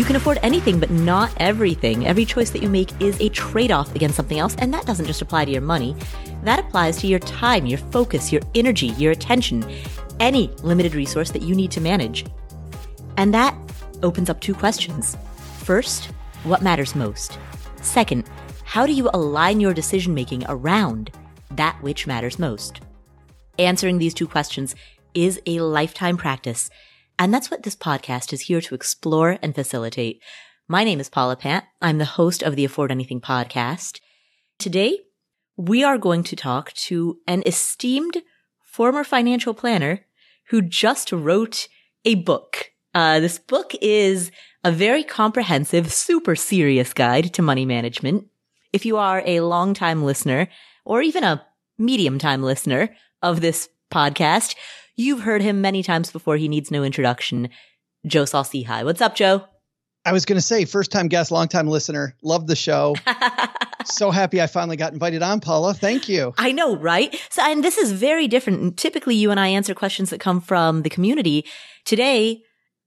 can afford anything, but not everything. Every choice that you make is a trade-off against something else, and that doesn't just apply to your money. That applies to your time, your focus, your energy, your attention, any limited resource that you need to manage. And that opens up two questions. First, what matters most? Second, how do you align your decision-making around that which matters most? Answering these two questions is a lifetime practice, and that's what this podcast is here to explore and facilitate. My name is Paula Pant. I'm the host of the Afford Anything podcast. Today, we are going to talk to an esteemed former financial planner who just wrote a book. This book is a very comprehensive, super serious guide to money management. If you are a long-time listener or even a medium-time listener of this podcast, you've heard him many times before. He needs no introduction. Joe Saul-Sehy. What's up, Joe? I was going to say, first-time guest, long-time listener. Love the show. So happy I finally got invited on, Paula. Thank you. I know, right? So, and this is very different. Typically, you and I answer questions that come from the community. Today,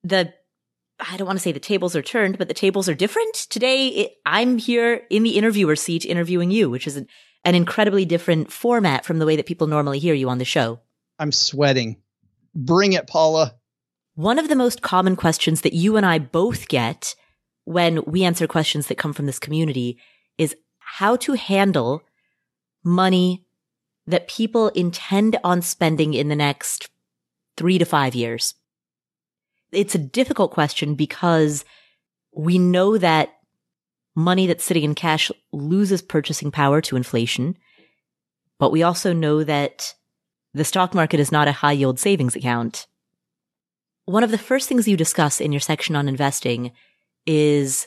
I don't want to say the tables are turned, but the tables are different. Today, I'm here in the interviewer seat interviewing you, which is an incredibly different format from the way that people normally hear you on the show. I'm sweating. Bring it, Paula. One of the most common questions that you and I both get when we answer questions that come from this community is how to handle money that people intend on spending in the next 3 to 5 years. It's a difficult question because we know that money that's sitting in cash loses purchasing power to inflation, but we also know that the stock market is not a high yield savings account. One of the first things you discuss in your section on investing is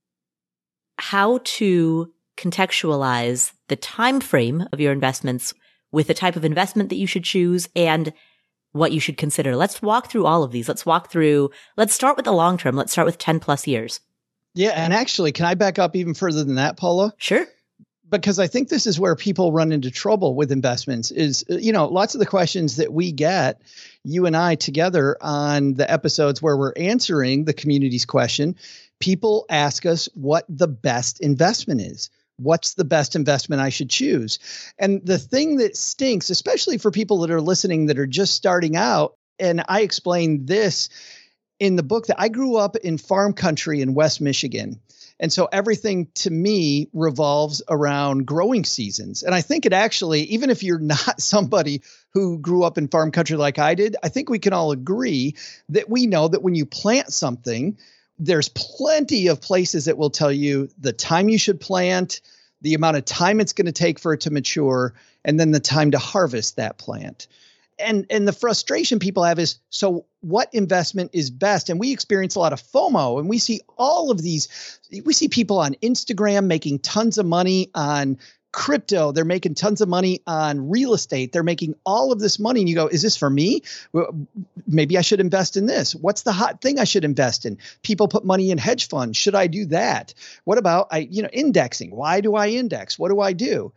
how to contextualize the time frame of your investments with the type of investment that you should choose and what you should consider. Let's walk through all of these. Let's start with the long term. Let's start with 10 plus years. Yeah. And actually, can I back up even further than that, Paula? Sure. Because I think this is where people run into trouble with investments is, lots of the questions that we get, you and I together on the episodes where we're answering the community's question, people ask us what the best investment is. What's the best investment I should choose? And the thing that stinks, especially for people that are listening that are just starting out, and I explained this in the book, that I grew up in farm country in West Michigan. And so everything to me revolves around growing seasons. And I think it actually, even if you're not somebody who grew up in farm country like I did, I think we can all agree that we know that when you plant something, there's plenty of places that will tell you the time you should plant, the amount of time it's going to take for it to mature, and then the time to harvest that plant. And the frustration people have is, so what investment is best? And we experience a lot of FOMO, and we see all of these. We see people on Instagram making tons of money on crypto. They're making tons of money on real estate. They're making all of this money. And you go, is this for me? Well, maybe I should invest in this. What's the hot thing I should invest in? People put money in hedge funds. Should I do that? What about indexing? Why do I index? What do I do?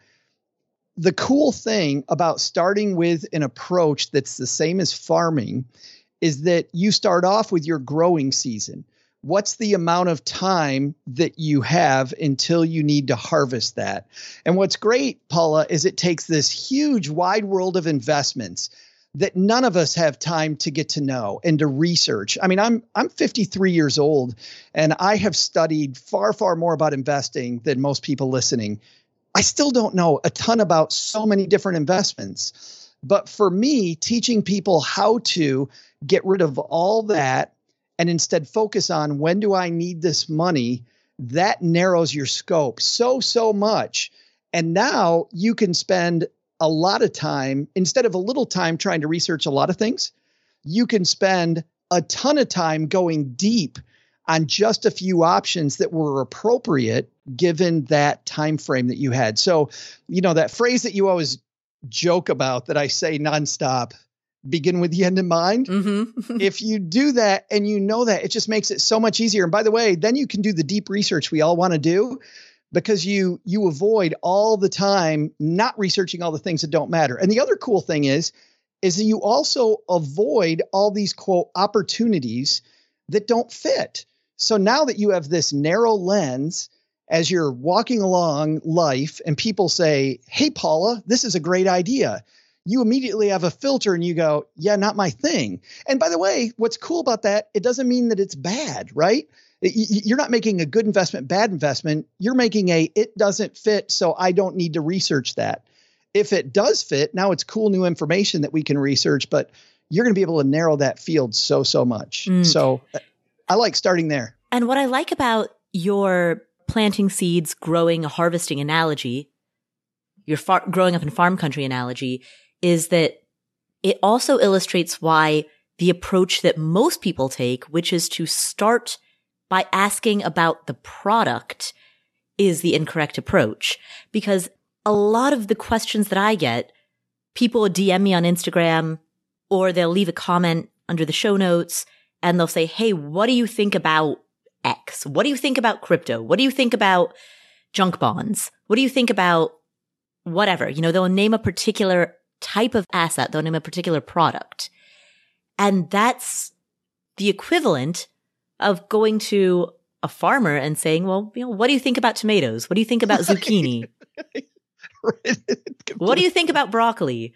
The cool thing about starting with an approach that's the same as farming is that you start off with your growing season. What's the amount of time that you have until you need to harvest that? And what's great, Paula, is it takes this huge wide world of investments that none of us have time to get to know and to research. I mean, I'm 53 years old, and I have studied far, far more about investing than most people listening. I still don't know a ton about so many different investments. But for me, teaching people how to get rid of all that and instead focus on when do I need this money, that narrows your scope so much. And now you can spend a lot of time, instead of a little time trying to research a lot of things, you can spend a ton of time going deep on just a few options that were appropriate given that time frame that you had. So, that phrase that you always joke about that I say nonstop, begin with the end in mind. Mm-hmm. If you do that and you know that, it just makes it so much easier. And by the way, then you can do the deep research we all want to do, because you avoid all the time not researching all the things that don't matter. And the other cool thing is that you also avoid all these quote opportunities that don't fit. So now that you have this narrow lens as you're walking along life and people say, hey, Paula, this is a great idea, you immediately have a filter and you go, yeah, not my thing. And by the way, what's cool about that, it doesn't mean that it's bad, right? You're not making a good investment, bad investment. You're making it doesn't fit, so I don't need to research that. If it does fit, now it's cool new information that we can research, but you're going to be able to narrow that field so much. So I like starting there. And what I like about your planting seeds, growing, harvesting analogy, your growing up in farm country analogy, is that it also illustrates why the approach that most people take, which is to start by asking about the product, is the incorrect approach. Because a lot of the questions that I get, people DM me on Instagram, or they'll leave a comment under the show notes and they'll say, hey, what do you think about X? What do you think about crypto? What do you think about junk bonds? What do you think about whatever? They'll name a particular type of asset. They'll name a particular product. And that's the equivalent of going to a farmer and saying, well, what do you think about tomatoes? What do you think about zucchini? What do you think about broccoli?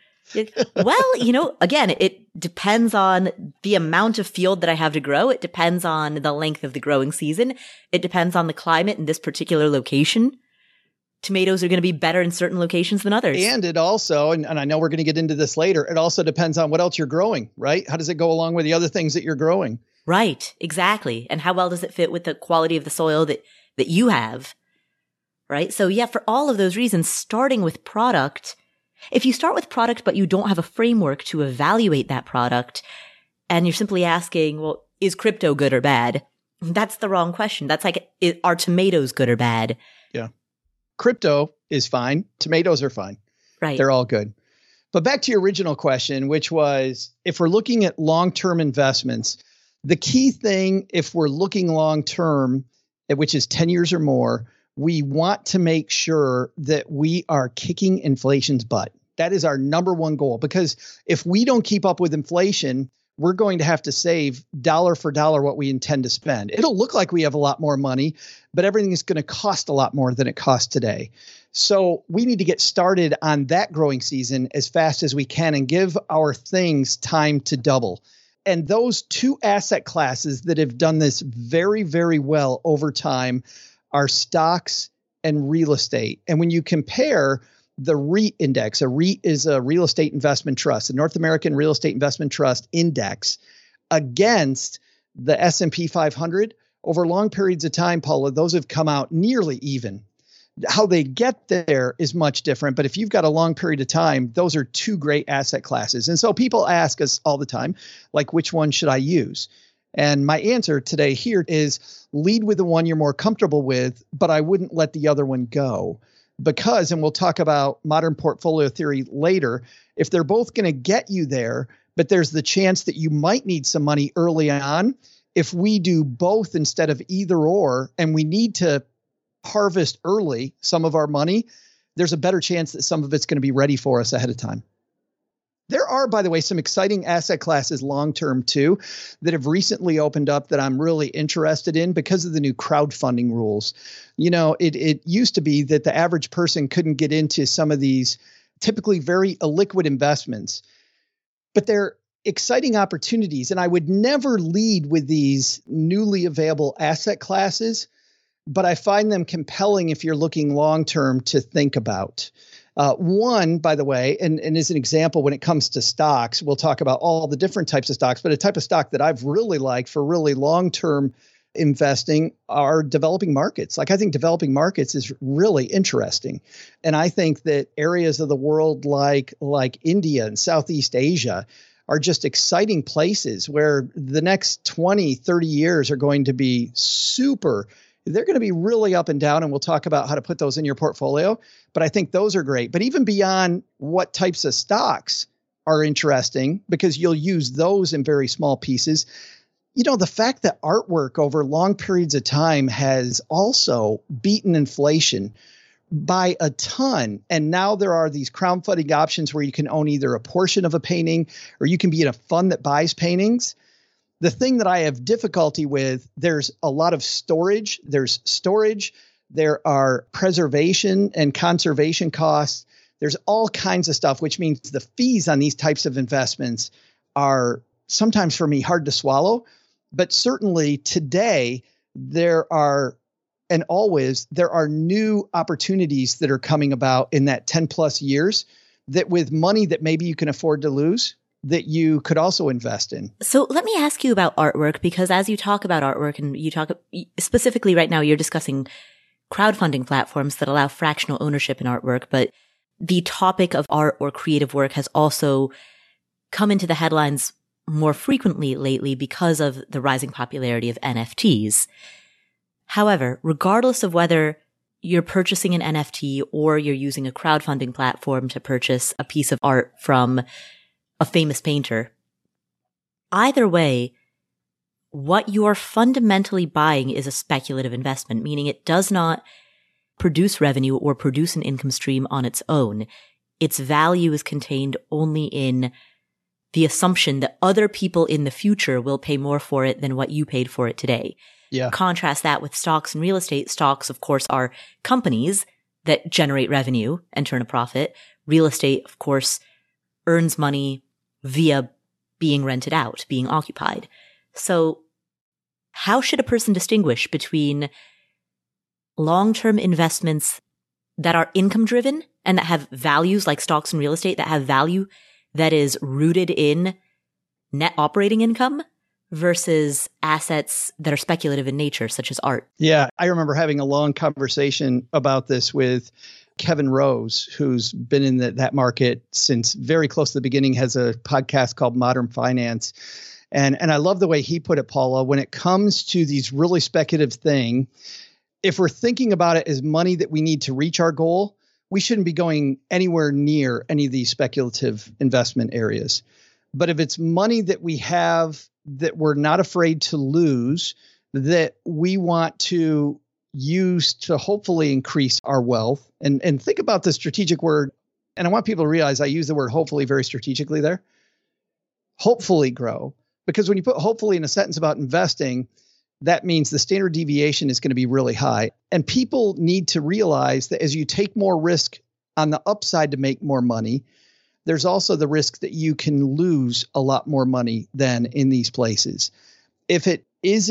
Well, again, it depends on the amount of field that I have to grow. It depends on the length of the growing season. It depends on the climate in this particular location. Tomatoes are going to be better in certain locations than others. And it also, and I know we're going to get into this later, it also depends on what else you're growing, right? How does it go along with the other things that you're growing? Right, exactly. And how well does it fit with the quality of the soil that you have, right? So yeah, for all of those reasons, starting with product, if you start with product but you don't have a framework to evaluate that product, and you're simply asking, well, is crypto good or bad? That's the wrong question. That's like, are tomatoes good or bad? Yeah. Crypto is fine. Tomatoes are fine. Right. They're all good. But back to your original question, which was, if we're looking at long-term investments, the key thing, if we're looking long-term, which is 10 years or more, we want to make sure that we are kicking inflation's butt. That is our number one goal, because if we don't keep up with inflation, we're going to have to save dollar for dollar what we intend to spend. It'll look like we have a lot more money, but everything is going to cost a lot more than it costs today. So we need to get started on that growing season as fast as we can and give our things time to double. And those two asset classes that have done this very, very well over time are stocks and real estate. And when you compare the REIT index, a REIT is a real estate investment trust, the North American Real Estate Investment Trust index, against the S&P 500 over long periods of time, Paula, those have come out nearly even. How they get there is much different, but if you've got a long period of time, those are two great asset classes. And so people ask us all the time, like, which one should I use? And my answer today here is lead with the one you're more comfortable with, but I wouldn't let the other one go. Because, and we'll talk about modern portfolio theory later, if they're both going to get you there, but there's the chance that you might need some money early on, if we do both instead of either or, and we need to harvest early some of our money, there's a better chance that some of it's going to be ready for us ahead of time. There are, by the way, some exciting asset classes long-term too that have recently opened up that I'm really interested in because of the new crowdfunding rules. It used to be that the average person couldn't get into some of these typically very illiquid investments, but they're exciting opportunities. And I would never lead with these newly available asset classes, but I find them compelling if you're looking long-term to think about. One, by the way, and as an example, when it comes to stocks, we'll talk about all the different types of stocks, but a type of stock that I've really liked for really long-term investing are developing markets. Like, I think developing markets is really interesting. And I think that areas of the world like India and Southeast Asia are just exciting places where the next 20, 30 years are going to be they're going to be really up and down, and we'll talk about how to put those in your portfolio. But I think those are great. But even beyond what types of stocks are interesting, because you'll use those in very small pieces, the fact that artwork over long periods of time has also beaten inflation by a ton. And now there are these crowdfunding options where you can own either a portion of a painting or you can be in a fund that buys paintings. The thing that I have difficulty with, there's a lot of storage. There's storage. There are preservation and conservation costs. There's all kinds of stuff, which means the fees on these types of investments are sometimes for me hard to swallow. But certainly today, there are new opportunities that are coming about in that 10 plus years that with money that maybe you can afford to lose, that you could also invest in. So let me ask you about artwork, because as you talk about artwork and you talk specifically right now, you're discussing crowdfunding platforms that allow fractional ownership in artwork, but the topic of art or creative work has also come into the headlines more frequently lately because of the rising popularity of NFTs. However, regardless of whether you're purchasing an NFT or you're using a crowdfunding platform to purchase a piece of art from a famous painter, either way, what you're fundamentally buying is a speculative investment, meaning it does not produce revenue or produce an income stream on its own. Its value is contained only in the assumption that other people in the future will pay more for it than what you paid for it today. Yeah. Contrast that with stocks and real estate. Stocks, of course, are companies that generate revenue and turn a profit. Real estate, of course, earns money via being rented out, being occupied. So how should a person distinguish between long-term investments that are income driven and that have values like stocks and real estate that have value that is rooted in net operating income versus assets that are speculative in nature, such as art? Yeah, I remember having a long conversation about this with Kevin Rose, who's been in that market since very close to the beginning, has a podcast called Modern Finance. And I love the way he put it, Paula, when it comes to these really speculative things, if we're thinking about it as money that we need to reach our goal, we shouldn't be going anywhere near any of these speculative investment areas. But if it's money that we have that we're not afraid to lose, that we want to use to hopefully increase our wealth, and think about the strategic word. And I want people to realize I use the word hopefully very strategically there. Hopefully grow. Because when you put hopefully in a sentence about investing, that means the standard deviation is going to be really high. And people need to realize that as you take more risk on the upside to make more money, there's also the risk that you can lose a lot more money than in these places. If it is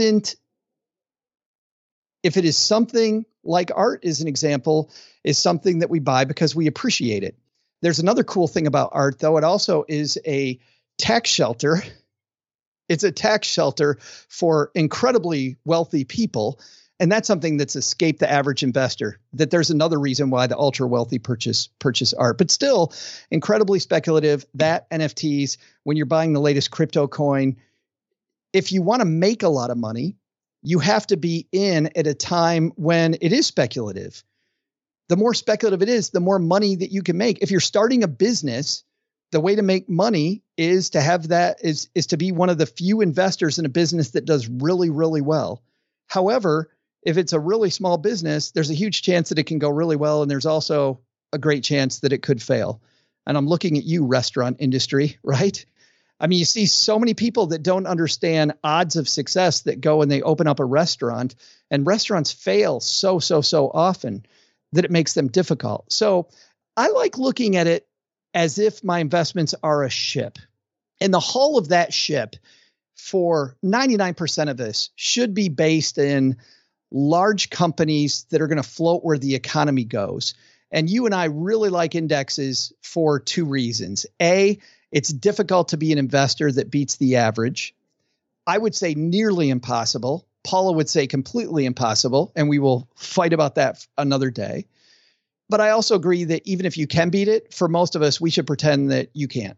something like art, as an example, is something that we buy because we appreciate it. There's another cool thing about art, though. It also is a tax shelter. It's a tax shelter for incredibly wealthy people. And that's something that's escaped the average investor, that there's another reason why the ultra wealthy purchase art, but still incredibly speculative. That NFTs, when you're buying the latest crypto coin, if you want to make a lot of money, you have to be in at a time when it is speculative. The more speculative it is, the more money that you can make. If you're starting a business, the way to make money is to have that is to be one of the few investors in a business that does really, really well. However, if it's a really small business, there's a huge chance that it can go really well. And there's also a great chance that it could fail. And I'm looking at you, restaurant industry, right? I mean, you see so many people that don't understand odds of success that go and they open up a restaurant, and restaurants fail so often that it makes them difficult. So I like looking at it as if my investments are a ship, and the hull of that ship for 99% of this should be based in large companies that are going to float where the economy goes. And you and I really like indexes for two reasons. A, it's difficult to be an investor that beats the average. I would say nearly impossible. Paula would say completely impossible, and we will fight about that another day. But I also agree that even if you can beat it, for most of us, we should pretend that you can't.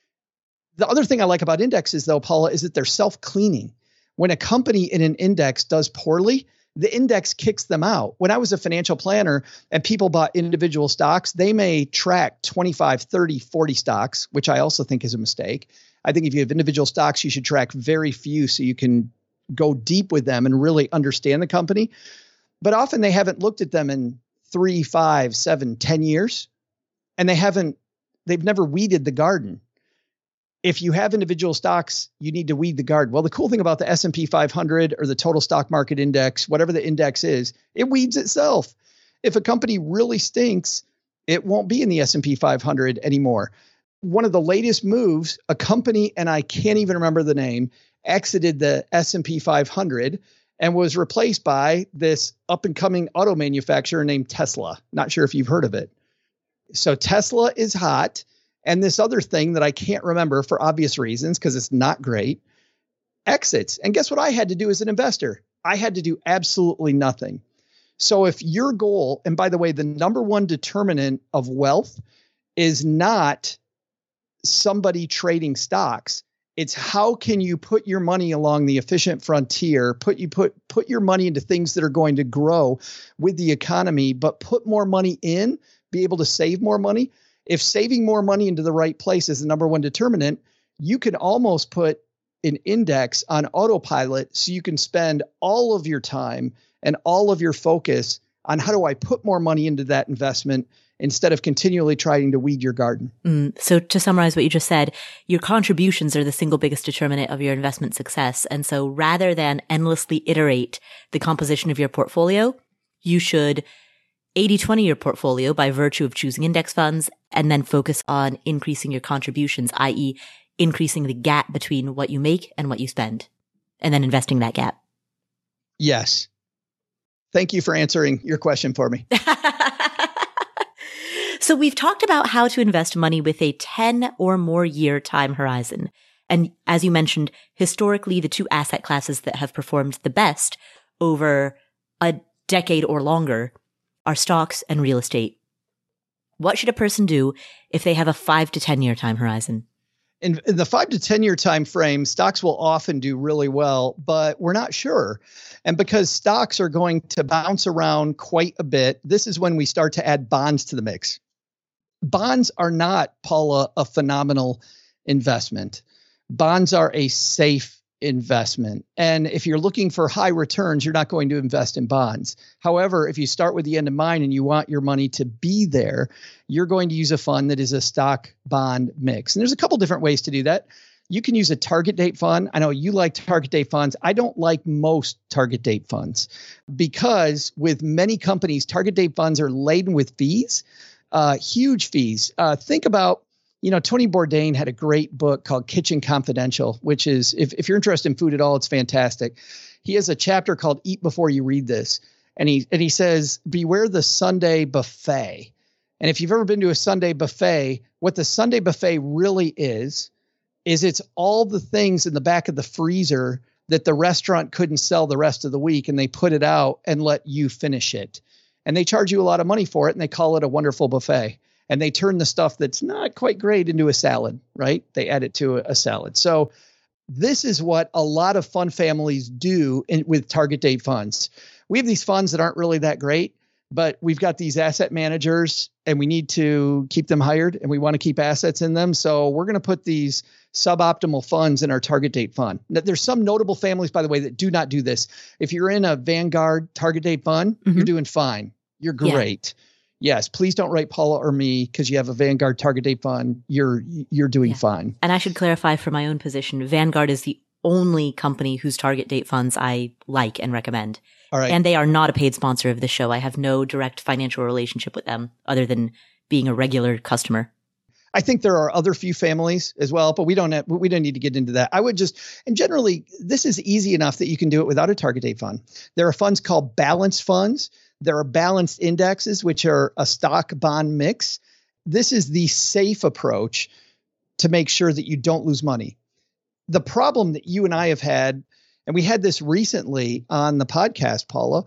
The other thing I like about indexes, though, Paula, is that they're self-cleaning. When a company in an index does poorly, the index kicks them out. When I was a financial planner and people bought individual stocks, they may track 25, 30, 40 stocks, which I also think is a mistake. I think if you have individual stocks, you should track very few so you can go deep with them and really understand the company. But often they haven't looked at them in 3, 5, 7, 10 years, and they've never weeded the garden. If you have individual stocks, you need to weed the garden. Well, the cool thing about the S&P 500 or the total stock market index, whatever the index is, it weeds itself. If a company really stinks, it won't be in the S&P 500 anymore. One of the latest moves, a company, and I can't even remember the name, exited the S&P 500 and was replaced by this up-and-coming auto manufacturer named Tesla. Not sure if you've heard of it. So Tesla is hot. And this other thing that I can't remember for obvious reasons, because it's not great, exits. And guess what I had to do as an investor? I had to do absolutely nothing. So if your goal, and by the way, the number one determinant of wealth is not somebody trading stocks. It's how can you put your money along the efficient frontier, put your money into things that are going to grow with the economy, but put more money in, be able to save more money. If saving more money into the right place is the number one determinant, you can almost put an index on autopilot so you can spend all of your time and all of your focus on how do I put more money into that investment instead of continually trying to weed your garden. So to summarize what you just said, your contributions are the single biggest determinant of your investment success. And so rather than endlessly iterate the composition of your portfolio, you should 80-20 your portfolio by virtue of choosing index funds and then focus on increasing your contributions, i.e. increasing the gap between what you make and what you spend, and then investing that gap. Yes. Thank you for answering your question for me. So we've talked about how to invest money with a 10 or more year time horizon. And as you mentioned, historically, the two asset classes that have performed the best over a decade or longer are stocks and real estate. What should a person do if they have a 5 to 10 year time horizon? In the 5 to 10 year time frame, stocks will often do really well, but we're not sure. And because stocks are going to bounce around quite a bit, this is when we start to add bonds to the mix. Bonds are not, Paula, a phenomenal investment. Bonds are a safe investment. And if you're looking for high returns, you're not going to invest in bonds. However, if you start with the end in mind and you want your money to be there, you're going to use a fund that is a stock bond mix. And there's a couple different ways to do that. You can use a target date fund. I know you like target date funds. I don't like most target date funds because with many companies, target date funds are laden with fees, huge fees. Think about Tony Bourdain had a great book called Kitchen Confidential, which is, if you're interested in food at all, it's fantastic. He has a chapter called Eat Before You Read This. And he says, beware the Sunday buffet. And if you've ever been to a Sunday buffet, what the Sunday buffet really is it's all the things in the back of the freezer that the restaurant couldn't sell the rest of the week. And they put it out and let you finish it. And they charge you a lot of money for it. And they call it a wonderful buffet. And they turn the stuff that's not quite great into a salad, right? They add it to a salad. So this is what a lot of fund families do with target date funds. We have these funds that aren't really that great, but we've got these asset managers and we need to keep them hired and we want to keep assets in them. So we're going to put these suboptimal funds in our target date fund. Now, there's some notable families, by the way, that do not do this. If you're in a Vanguard target date fund, you're doing fine. You're great. Yeah. Yes, please don't write Paula or me because you have a Vanguard target date fund. You're doing fine. And I should clarify for my own position, Vanguard is the only company whose target date funds I like and recommend. All right. And they are not a paid sponsor of the show. I have no direct financial relationship with them other than being a regular customer. I think there are other few families as well, but we don't need to get into that. I would just, and generally this is easy enough that you can do it without a target date fund. There are funds called balanced funds. There are balanced indexes, which are a stock bond mix. This is the safe approach to make sure that you don't lose money. The problem that you and I have had, and we had this recently on the podcast, Paula,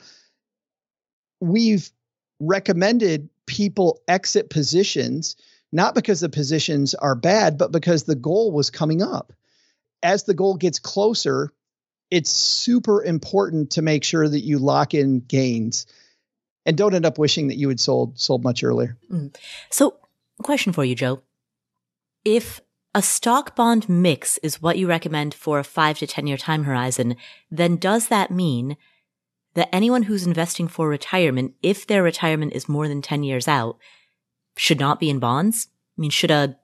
we've recommended people exit positions, not because the positions are bad, but because the goal was coming up. As the goal gets closer, it's super important to make sure that you lock in gains and don't end up wishing that you had sold much earlier. So, question for you, Joe. If a stock bond mix is what you recommend for a 5 to 10 year time horizon, then does that mean that anyone who's investing for retirement, if their retirement is more than 10 years out, should not be in bonds? I mean, should a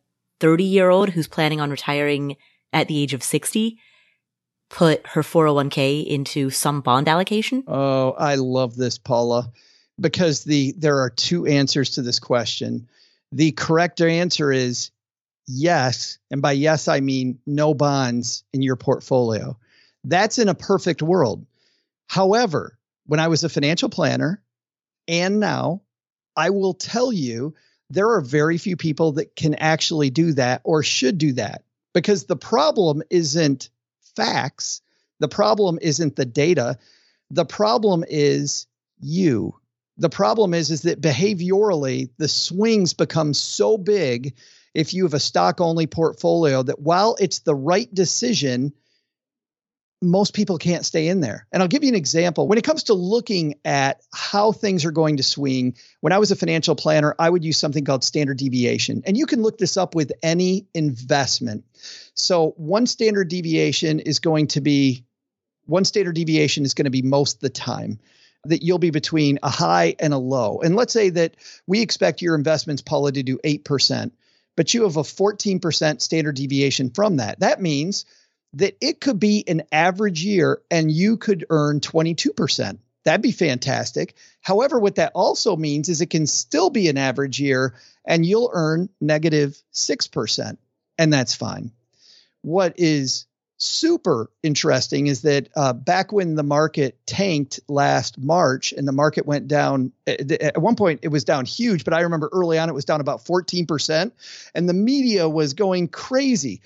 30-year-old who's planning on retiring at the age of 60 put her 401k into some bond allocation? Oh, I love this, Paula, because there are two answers to this question. The correct answer is yes. And by yes, I mean no bonds in your portfolio. That's in a perfect world. However, when I was a financial planner and now, I will tell you, there are very few people that can actually do that or should do that, because the problem isn't facts. The problem isn't the data. The problem is you. The problem is that behaviorally, the swings become so big if you have a stock-only portfolio that while it's the right decision, most people can't stay in there. And I'll give you an example. When it comes to looking at how things are going to swing, when I was a financial planner, I would use something called standard deviation. And you can look this up with any investment. So one standard deviation is going to be most of the time that you'll be between a high and a low. And let's say that we expect your investments, Paula, to do 8%, but you have a 14% standard deviation from that. That means that it could be an average year and you could earn 22%. That'd be fantastic. However, what that also means is it can still be an average year and you'll earn negative 6%. And that's fine. What is super interesting is that back when the market tanked last March and the market went down, at one point it was down huge, but I remember early on it was down about 14% and the media was going crazy.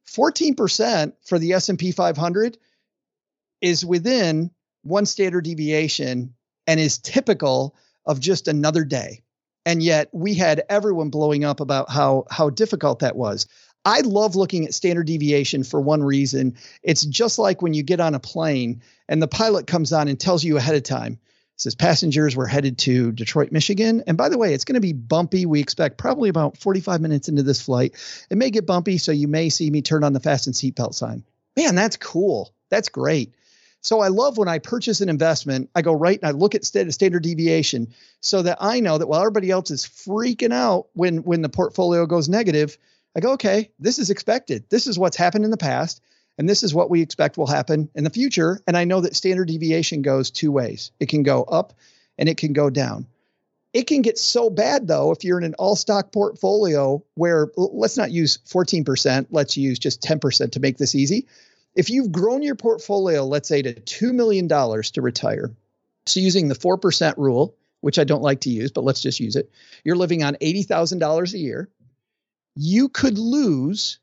14% for the S&P 500 is within one standard deviation and is typical of just another day. And yet we had everyone blowing up about how difficult that was. I love looking at standard deviation for one reason. It's just like when you get on a plane and the pilot comes on and tells you ahead of time, says passengers, we're headed to Detroit, Michigan. And by the way, it's going to be bumpy. We expect probably about 45 minutes into this flight. It may get bumpy, so you may see me turn on the fasten seatbelt sign. Man, that's cool. That's great. So I love when I purchase an investment, I go right and I look at standard deviation so that I know that while everybody else is freaking out when the portfolio goes negative, I go, okay, this is expected. This is what's happened in the past. And this is what we expect will happen in the future. And I know that standard deviation goes two ways. It can go up and it can go down. It can get so bad, though, if you're in an all stock portfolio where let's not use 14%, let's use just 10% to make this easy. If you've grown your portfolio, let's say to $2 million to retire, so using the 4% rule, which I don't like to use, but let's just use it, you're living on $80,000 a year, you could lose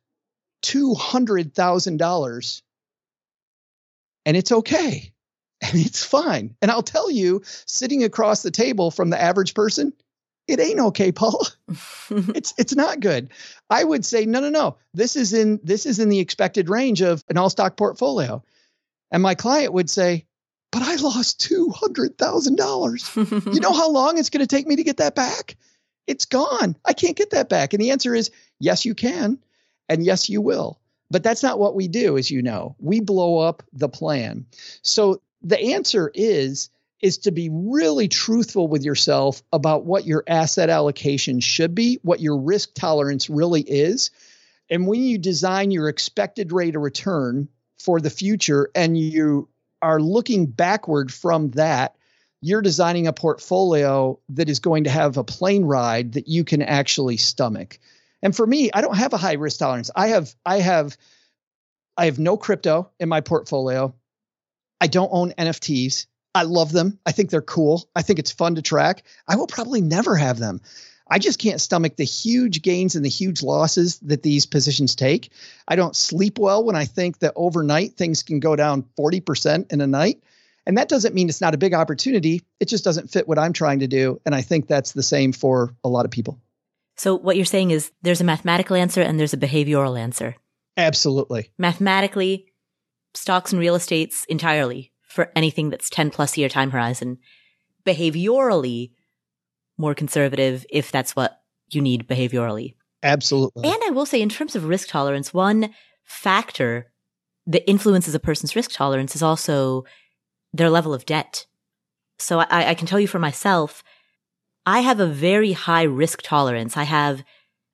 $200,000 and it's okay. And it's fine. And I'll tell you, sitting across the table from the average person, it ain't okay, Paul. It's not good. I would say, no. This is in the expected range of an all stock portfolio. And my client would say, but I lost $200,000. You know how long it's going to take me to get that back? It's gone. I can't get that back. And the answer is, yes, you can. And yes, you will. But that's not what we do, as you know. We blow up the plan. So the answer is to be really truthful with yourself about what your asset allocation should be, what your risk tolerance really is. And when you design your expected rate of return for the future and you are looking backward from that, you're designing a portfolio that is going to have a plane ride that you can actually stomach. And for me, I don't have a high risk tolerance. I have no crypto in my portfolio. I don't own NFTs. I love them. I think they're cool. I think it's fun to track. I will probably never have them. I just can't stomach the huge gains and the huge losses that these positions take. I don't sleep well when I think that overnight things can go down 40% in a night. And that doesn't mean it's not a big opportunity. It just doesn't fit what I'm trying to do. And I think that's the same for a lot of people. So what you're saying is there's a mathematical answer and there's a behavioral answer. Absolutely. Mathematically, stocks and real estates entirely for anything that's 10 plus year time horizon. Behaviorally, more conservative if that's what you need behaviorally. Absolutely. And I will say in terms of risk tolerance, one factor that influences a person's risk tolerance is also their level of debt. So I can tell you for myself, I have a very high risk tolerance. I have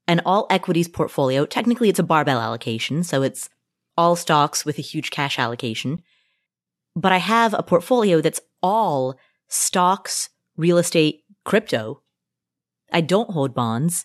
an all equities portfolio. Technically, it's a barbell allocation, so it's all stocks with a huge cash allocation. But I have a portfolio that's all stocks, real estate, crypto. I don't hold bonds.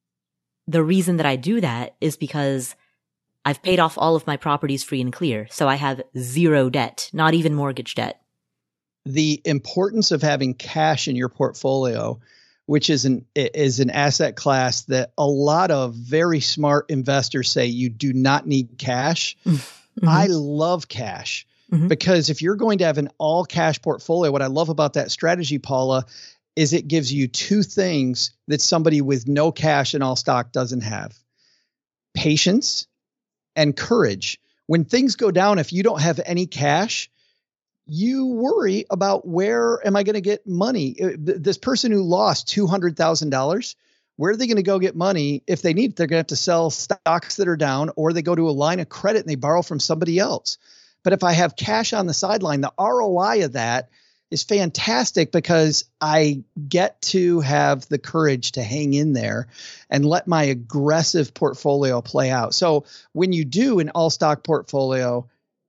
The reason that I do that is because I've paid off all of my properties free and clear. So I have zero debt, not even mortgage debt. The importance of having cash in your portfolio, which is an asset class that a lot of very smart investors say you do not need cash. Mm-hmm. I love cash because if you're going to have an all cash portfolio, what I love about that strategy, Paula, is it gives you two things that somebody with no cash and all stock doesn't have: patience and courage. When things go down, if you don't have any cash, you worry about where am I going to get money? This person who lost $200,000, where are they going to go get money if they need it? They're going to have to sell stocks that are down, or they go to a line of credit and they borrow from somebody else. But if I have cash on the sideline, the ROI of that is fantastic because I get to have the courage to hang in there and let my aggressive portfolio play out. So when you do an all stock portfolio,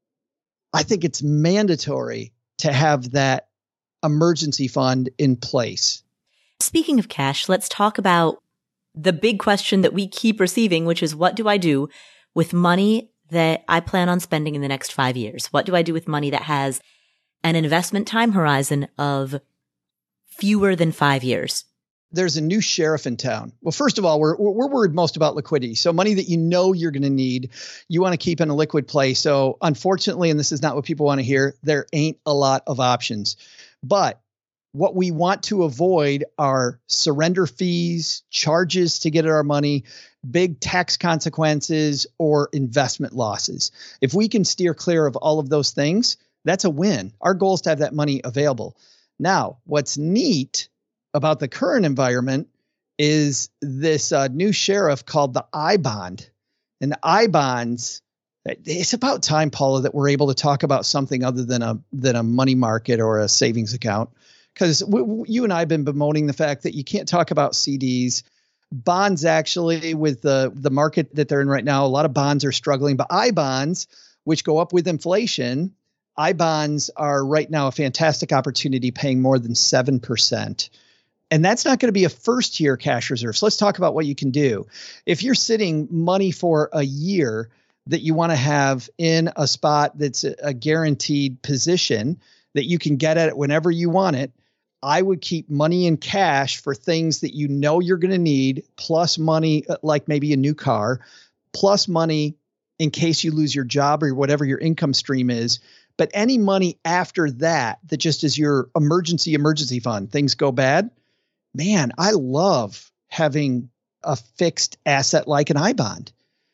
I think it's mandatory to have that emergency fund in place. Speaking of cash, let's talk about the big question that we keep receiving, which is, what do I do with money that I plan on spending in the next 5 years? What do I do with money that has an investment time horizon of fewer than 5 years? There's a new sheriff in town. Well, first of all, we're worried most about liquidity. So money that you know you're going to need, you want to keep in a liquid place. So unfortunately, and this is not what people want to hear, there ain't a lot of options. But what we want to avoid are surrender fees, charges to get our money, big tax consequences, or investment losses. If we can steer clear of all of those things, that's a win. Our goal is to have that money available. Now, what's neat about the current environment is this new sheriff called the I-bond. And the I-bonds, it's about time, Paula, that we're able to talk about something other than a money market or a savings account. Because you and I have been bemoaning the fact that you can't talk about CDs. Bonds, actually, with the market that they're in right now, a lot of bonds are struggling. But I-bonds, which go up with inflation, I-bonds are right now a fantastic opportunity, paying more than 7%. And that's not going to be a first-year cash reserve. So let's talk about what you can do. If you're sitting money for a year that you want to have in a spot that's a guaranteed position that you can get at it whenever you want it, I would keep money in cash for things that you know you're going to need, plus money like maybe a new car, plus money in case you lose your job or whatever your income stream is. But any money after that just is your emergency fund. Things go bad. Man, I love having a fixed asset like an I-bond.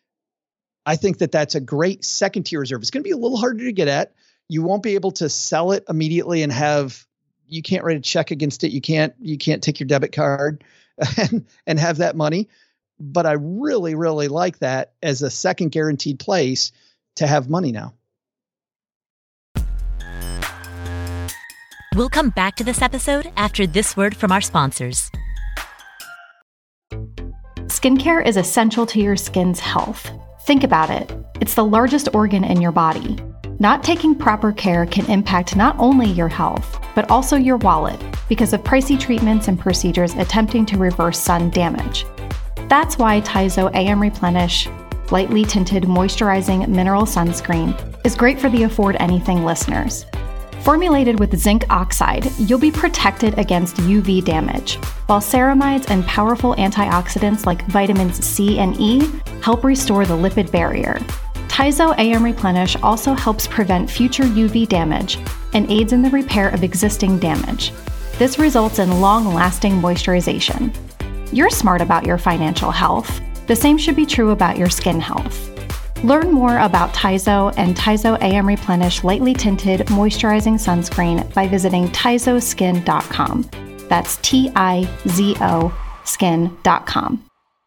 I think that that's a great second tier reserve. It's going to be a little harder to get at. You won't be able to sell it immediately and you can't write a check against it. You can't take your debit card and have that money. But I really, really like that as a second guaranteed place to have money now. We'll come back to this episode after this word from our sponsors. Skincare is essential to your skin's health. Think about it. It's the largest organ in your body. Not taking proper care can impact not only your health, but also your wallet because of pricey treatments and procedures attempting to reverse sun damage. That's why Taizo AM Replenish Lightly Tinted Moisturizing Mineral Sunscreen is great for the Afford Anything listeners. Formulated with zinc oxide, you'll be protected against UV damage, while ceramides and powerful antioxidants like vitamins C and E help restore the lipid barrier. Taizo AM Replenish also helps prevent future UV damage and aids in the repair of existing damage. This results in long-lasting moisturization. You're smart about your financial health. The same should be true about your skin health. Learn more about Taizo and Taizo AM Replenish Lightly Tinted Moisturizing Sunscreen by visiting taizoskin.com. That's TIZO skin.com.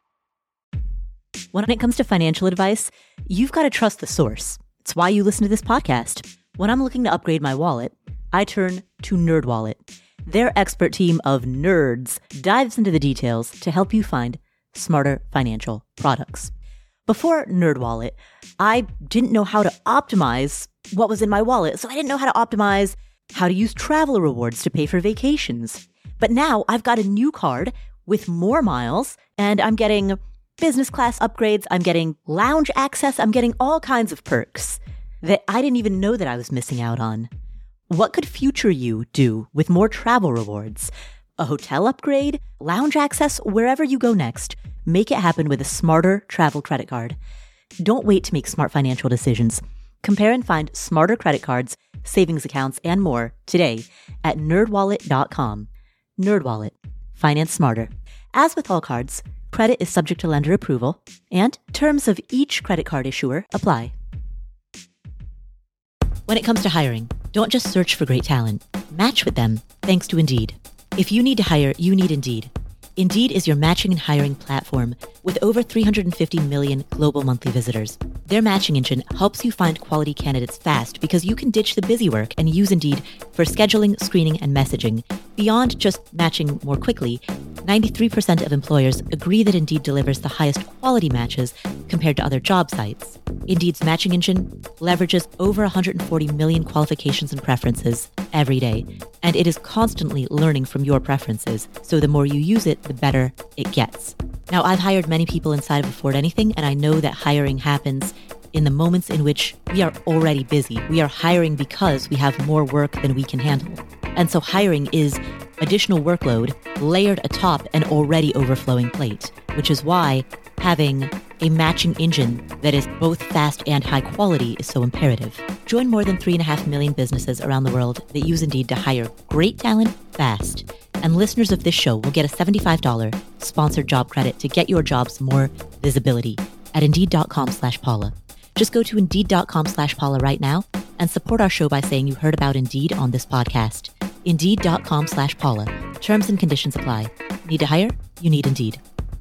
When it comes to financial advice, you've got to trust the source. It's why you listen to this podcast. When I'm looking to upgrade my wallet, I turn to NerdWallet. Their expert team of nerds dives into the details to help you find smarter financial products. Before NerdWallet, I didn't know how to optimize what was in my wallet. So I didn't know how to optimize how to use travel rewards to pay for vacations. But now I've got a new card with more miles, and I'm getting business class upgrades. I'm getting lounge access. I'm getting all kinds of perks that I didn't even know that I was missing out on. What could future you do with more travel rewards? A hotel upgrade, lounge access, wherever you go next. Make it happen with a smarter travel credit card. Don't wait to make smart financial decisions. Compare and find smarter credit cards, savings accounts, and more today at nerdwallet.com. NerdWallet. Finance smarter. As with all cards, credit is subject to lender approval, and terms of each credit card issuer apply. When it comes to hiring, don't just search for great talent. Match with them thanks to Indeed. If you need to hire, you need Indeed. Indeed is your matching and hiring platform with over 350 million global monthly visitors. Their matching engine helps you find quality candidates fast because you can ditch the busy work and use Indeed for scheduling, screening, and messaging. Beyond just matching more quickly, 93% of employers agree that Indeed delivers the highest quality matches compared to other job sites. Indeed's matching engine leverages over 140 million qualifications and preferences every day, and it is constantly learning from your preferences, so the more you use it, the better it gets. Now, I've hired many people inside of Afford Anything, and I know that hiring happens in the moments in which we are already busy. We are hiring because we have more work than we can handle. And so hiring is additional workload layered atop an already overflowing plate, which is why having a matching engine that is both fast and high quality is so imperative. Join more than 3.5 million businesses around the world that use Indeed to hire great talent fast. And listeners of this show will get a $75 sponsored job credit to get your jobs more visibility at Indeed.com/Paula. Just go to Indeed.com/Paula right now and support our show by saying you heard about Indeed on this podcast. Indeed.com/Paula. Terms and conditions apply. Need to hire? You need Indeed.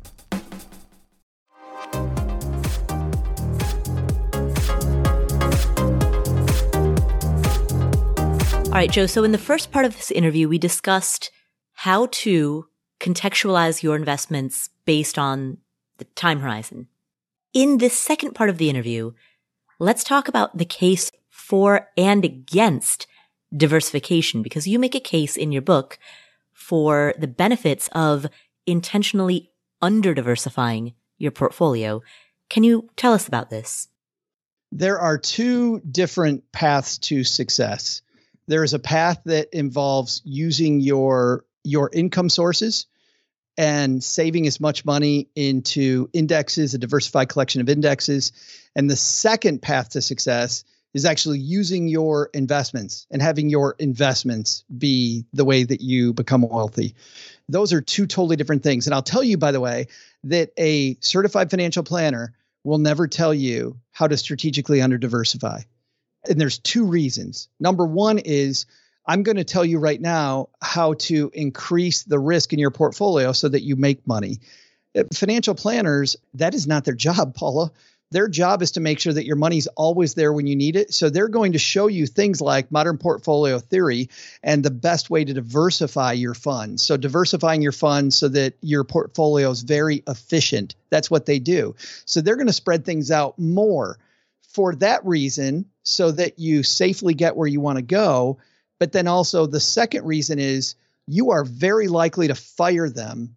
All right, Joe. So in the first part of this interview, we discussed how to contextualize your investments based on the time horizon. In this second part of the interview, let's talk about the case for and against diversification, because you make a case in your book for the benefits of intentionally under-diversifying your portfolio. Can you tell us about this? There are two different paths to success. There is a path that involves using your income sources and saving as much money into indexes, a diversified collection of indexes. And the second path to success is actually using your investments and having your investments be the way that you become wealthy. Those are two totally different things. And I'll tell you, by the way, that a certified financial planner will never tell you how to strategically under-diversify. And there's two reasons. Number one is I'm going to tell you right now how to increase the risk in your portfolio so that you make money. Financial planners, that is not their job, Paula. Their job is to make sure that your money's always there when you need it. So they're going to show you things like modern portfolio theory and the best way to diversify your funds. So diversifying your funds so that your portfolio is very efficient. That's what they do. So they're going to spread things out more for that reason so that you safely get where you want to go. But then also the second reason is you are very likely to fire them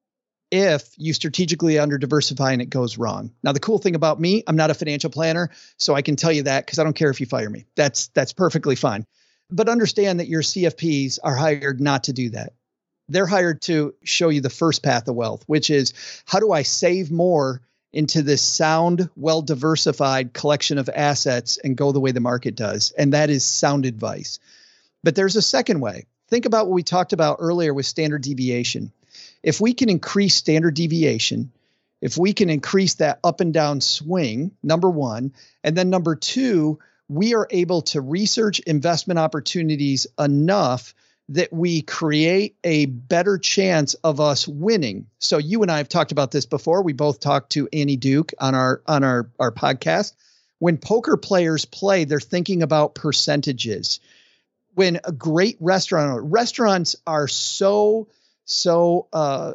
if you strategically under-diversify and it goes wrong. Now, the cool thing about me, I'm not a financial planner, so I can tell you that because I don't care if you fire me. That's perfectly fine. But understand that your CFPs are hired not to do that. They're hired to show you the first path of wealth, which is how do I save more into this sound, well-diversified collection of assets and go the way the market does. And that is sound advice. But there's a second way. Think about what we talked about earlier with standard deviation. If we can increase standard deviation, if we can increase that up and down swing, number one, and then number two, we are able to research investment opportunities enough that we create a better chance of us winning. So you and I have talked about this before. We both talked to Annie Duke on our podcast. When poker players play, they're thinking about percentages. When a great restaurants are so so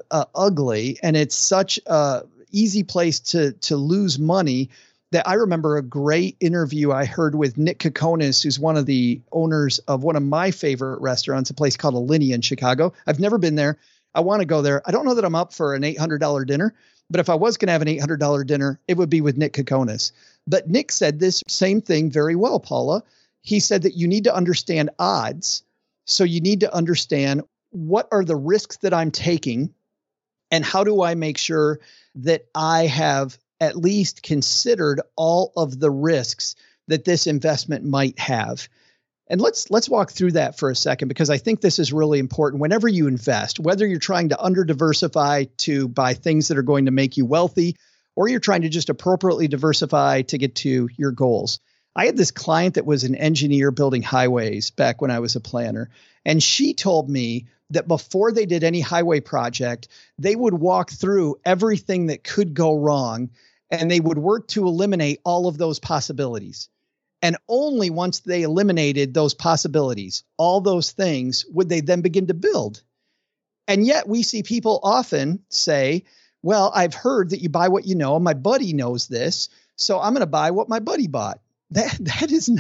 ugly, and it's such a easy place to lose money, that I remember a great interview I heard with Nick Kokonis, who's one of the owners of one of my favorite restaurants, a place called Alinea in Chicago. I've never been there. I want to go there. I don't know that I'm up for an $800 dinner, but if I was going to have an $800 dinner, it would be with Nick Kokonis. But Nick said this same thing very well, Paula. He said that you need to understand odds. So you need to understand, what are the risks that I'm taking, and how do I make sure that I have at least considered all of the risks that this investment might have. And let's walk through that for a second, because I think this is really important. Whenever you invest, whether you're trying to under diversify to buy things that are going to make you wealthy, or you're trying to just appropriately diversify to get to your goals. I had this client that was an engineer building highways back when I was a planner, and she told me that before they did any highway project, they would walk through everything that could go wrong, and they would work to eliminate all of those possibilities. And only once they eliminated those possibilities, all those things, would they then begin to build. And yet we see people often say, well, I've heard that you buy what you know. My buddy knows this, so I'm going to buy what my buddy bought. That's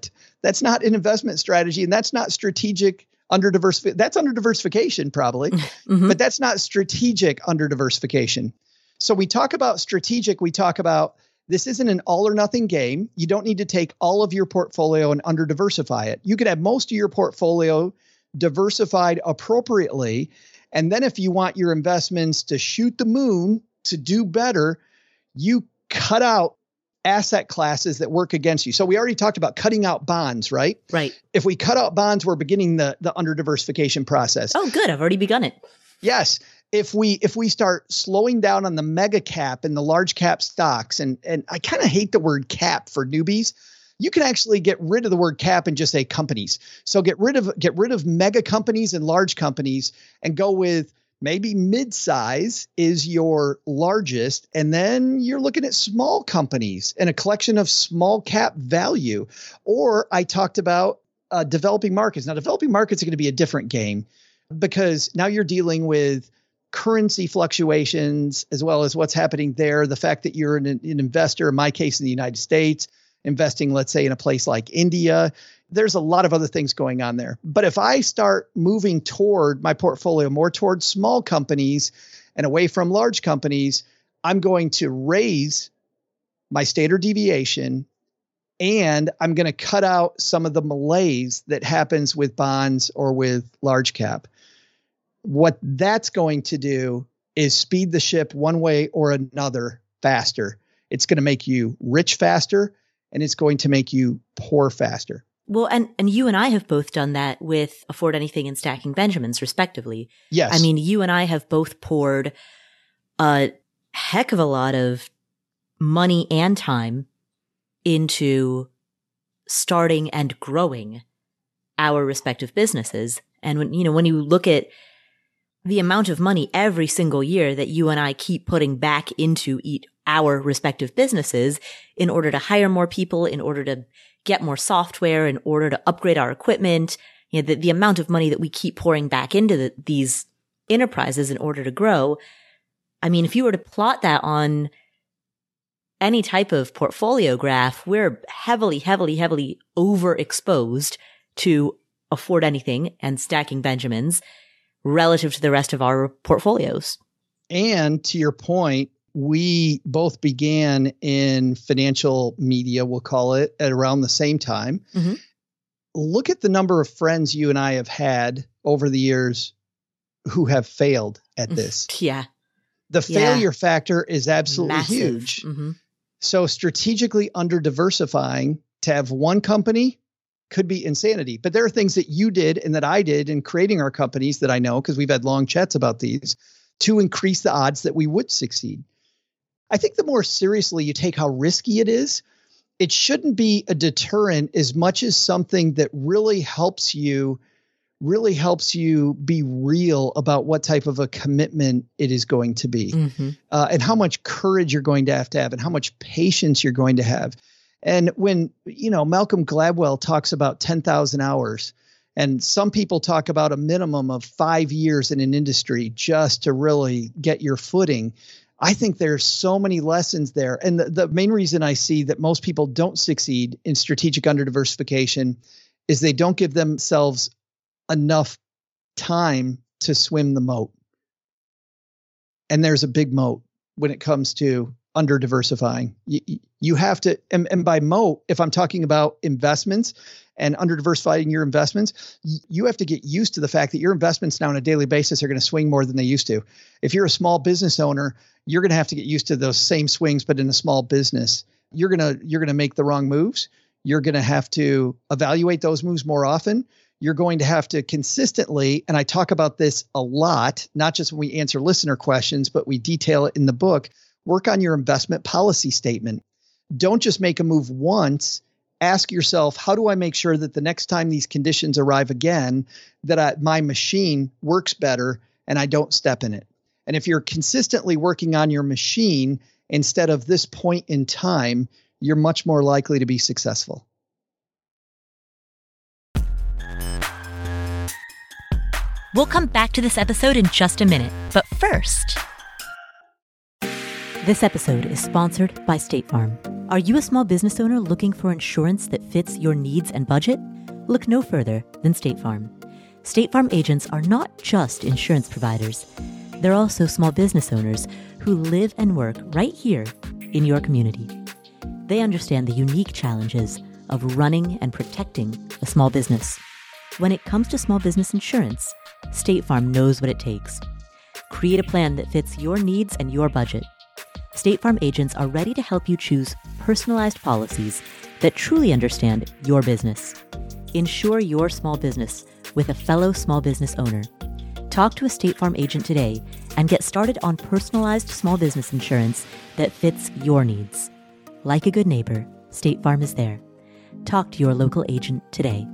not an investment strategy, and that's not strategic under diversification. That's under diversification probably, but that's not strategic under diversification. So we talk about strategic, we talk about this isn't an all or nothing game. You don't need to take all of your portfolio and under diversify it. You could have most of your portfolio diversified appropriately. And then if you want your investments to shoot the moon, to do better, you cut out asset classes that work against you. So we already talked about cutting out bonds, right? Right. If we cut out bonds, we're beginning the under diversification process. Oh, good. I've already begun it. Yes. If we start slowing down on the mega cap and the large cap stocks, and I kind of hate the word cap for newbies, you can actually get rid of the word cap and just say companies. So get rid of mega companies and large companies and go with maybe mid-size is your largest. And then you're looking at small companies and a collection of small cap value. Or I talked about developing markets. Now, developing markets are going to be a different game, because now you're dealing with currency fluctuations as well as what's happening there. The fact that you're an investor, in my case, in the United States, investing, let's say, in a place like India, there's a lot of other things going on there. But if I start moving toward my portfolio more towards small companies and away from large companies, I'm going to raise my standard deviation, and I'm going to cut out some of the malaise that happens with bonds or with large cap. What that's going to do is speed the ship one way or another faster. It's going to make you rich faster, and it's going to make you poor faster. Well, and you and I have both done that with Afford Anything and Stacking Benjamins, respectively. Yes. I mean, you and I have both poured a heck of a lot of money and time into starting and growing our respective businesses. And when you look at the amount of money every single year that you and I keep putting back into our respective businesses in order to hire more people, in order to get more software, in order to upgrade our equipment, the amount of money that we keep pouring back into these enterprises in order to grow. I mean, if you were to plot that on any type of portfolio graph, we're heavily, heavily, heavily overexposed to Afford Anything and Stacking Benjamins relative to the rest of our portfolios. And to your point, we both began in financial media, we'll call it, at around the same time. Mm-hmm. Look at the number of friends you and I have had over the years who have failed at this. Yeah. The failure factor is absolutely massive. Huge. Mm-hmm. So strategically under diversifying to have one company could be insanity. But there are things that you did and that I did in creating our companies that I know, because we've had long chats about these, to increase the odds that we would succeed. I think the more seriously you take how risky it is, it shouldn't be a deterrent as much as something that really helps you be real about what type of a commitment it is going to be, and how much courage you're going to have and how much patience you're going to have. And when, Malcolm Gladwell talks about 10,000 hours, And some people talk about a minimum of 5 years in an industry just to really get your footing. I think there's so many lessons there. And the main reason I see that most people don't succeed in strategic under-diversification is they don't give themselves enough time to swim the moat. And there's a big moat when it comes to under-diversifying. You have to, and by moat, if I'm talking about investments and under-diversifying your investments, you have to get used to the fact that your investments now on a daily basis are going to swing more than they used to. If you're a small business owner, you're going to have to get used to those same swings, but in a small business. You're going to make the wrong moves. You're going to have to evaluate those moves more often. You're going to have to consistently, and I talk about this a lot, not just when we answer listener questions, but we detail it in the book, work on your investment policy statement. Don't just make a move once. Ask yourself, how do I make sure that the next time these conditions arrive again, that my machine works better and I don't step in it? And if you're consistently working on your machine instead of this point in time, you're much more likely to be successful. We'll come back to this episode in just a minute, but first... This episode is sponsored by State Farm. Are you a small business owner looking for insurance that fits your needs and budget? Look no further than State Farm. State Farm agents are not just insurance providers. They're also small business owners who live and work right here in your community. They understand the unique challenges of running and protecting a small business. When it comes to small business insurance, State Farm knows what it takes. Create a plan that fits your needs and your budget. State Farm agents are ready to help you choose personalized policies that truly understand your business. Insure your small business with a fellow small business owner. Talk to a State Farm agent today and get started on personalized small business insurance that fits your needs. Like a good neighbor, State Farm is there. Talk to your local agent today.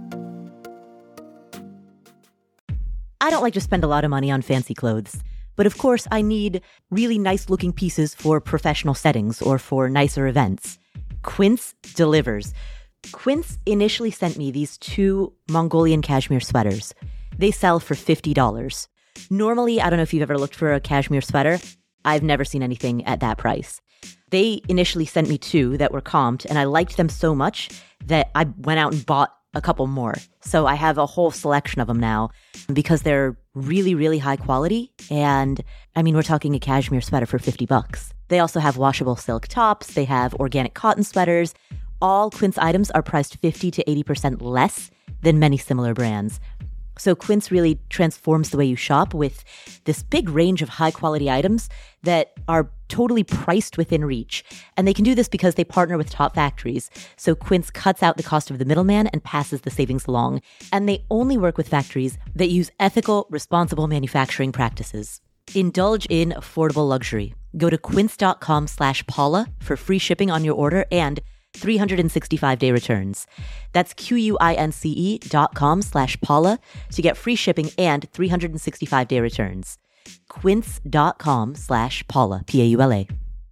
I don't like to spend a lot of money on fancy clothes, but of course I need really nice looking pieces for professional settings or for nicer events. Quince delivers. Quince initially sent me these 2 Mongolian cashmere sweaters. They sell for $50. Normally, I don't know if you've ever looked for a cashmere sweater. I've never seen anything at that price. They initially sent me 2 that were comped, and I liked them so much that I went out and bought a couple more. So I have a whole selection of them now because they're really, really high quality. And I mean, we're talking a cashmere sweater for $50. They also have washable silk tops. They have organic cotton sweaters. All Quince items are priced 50 to 80% less than many similar brands. So Quince really transforms the way you shop with this big range of high quality items that are totally priced within reach. And they can do this because they partner with top factories. So Quince cuts out the cost of the middleman and passes the savings along. And they only work with factories that use ethical, responsible manufacturing practices. Indulge in affordable luxury. Go to quince.com/Paula for free shipping on your order and 365-day returns. That's QUINCE.com/Paula to get free shipping and 365-day returns. Quince.com/Paula, Paula.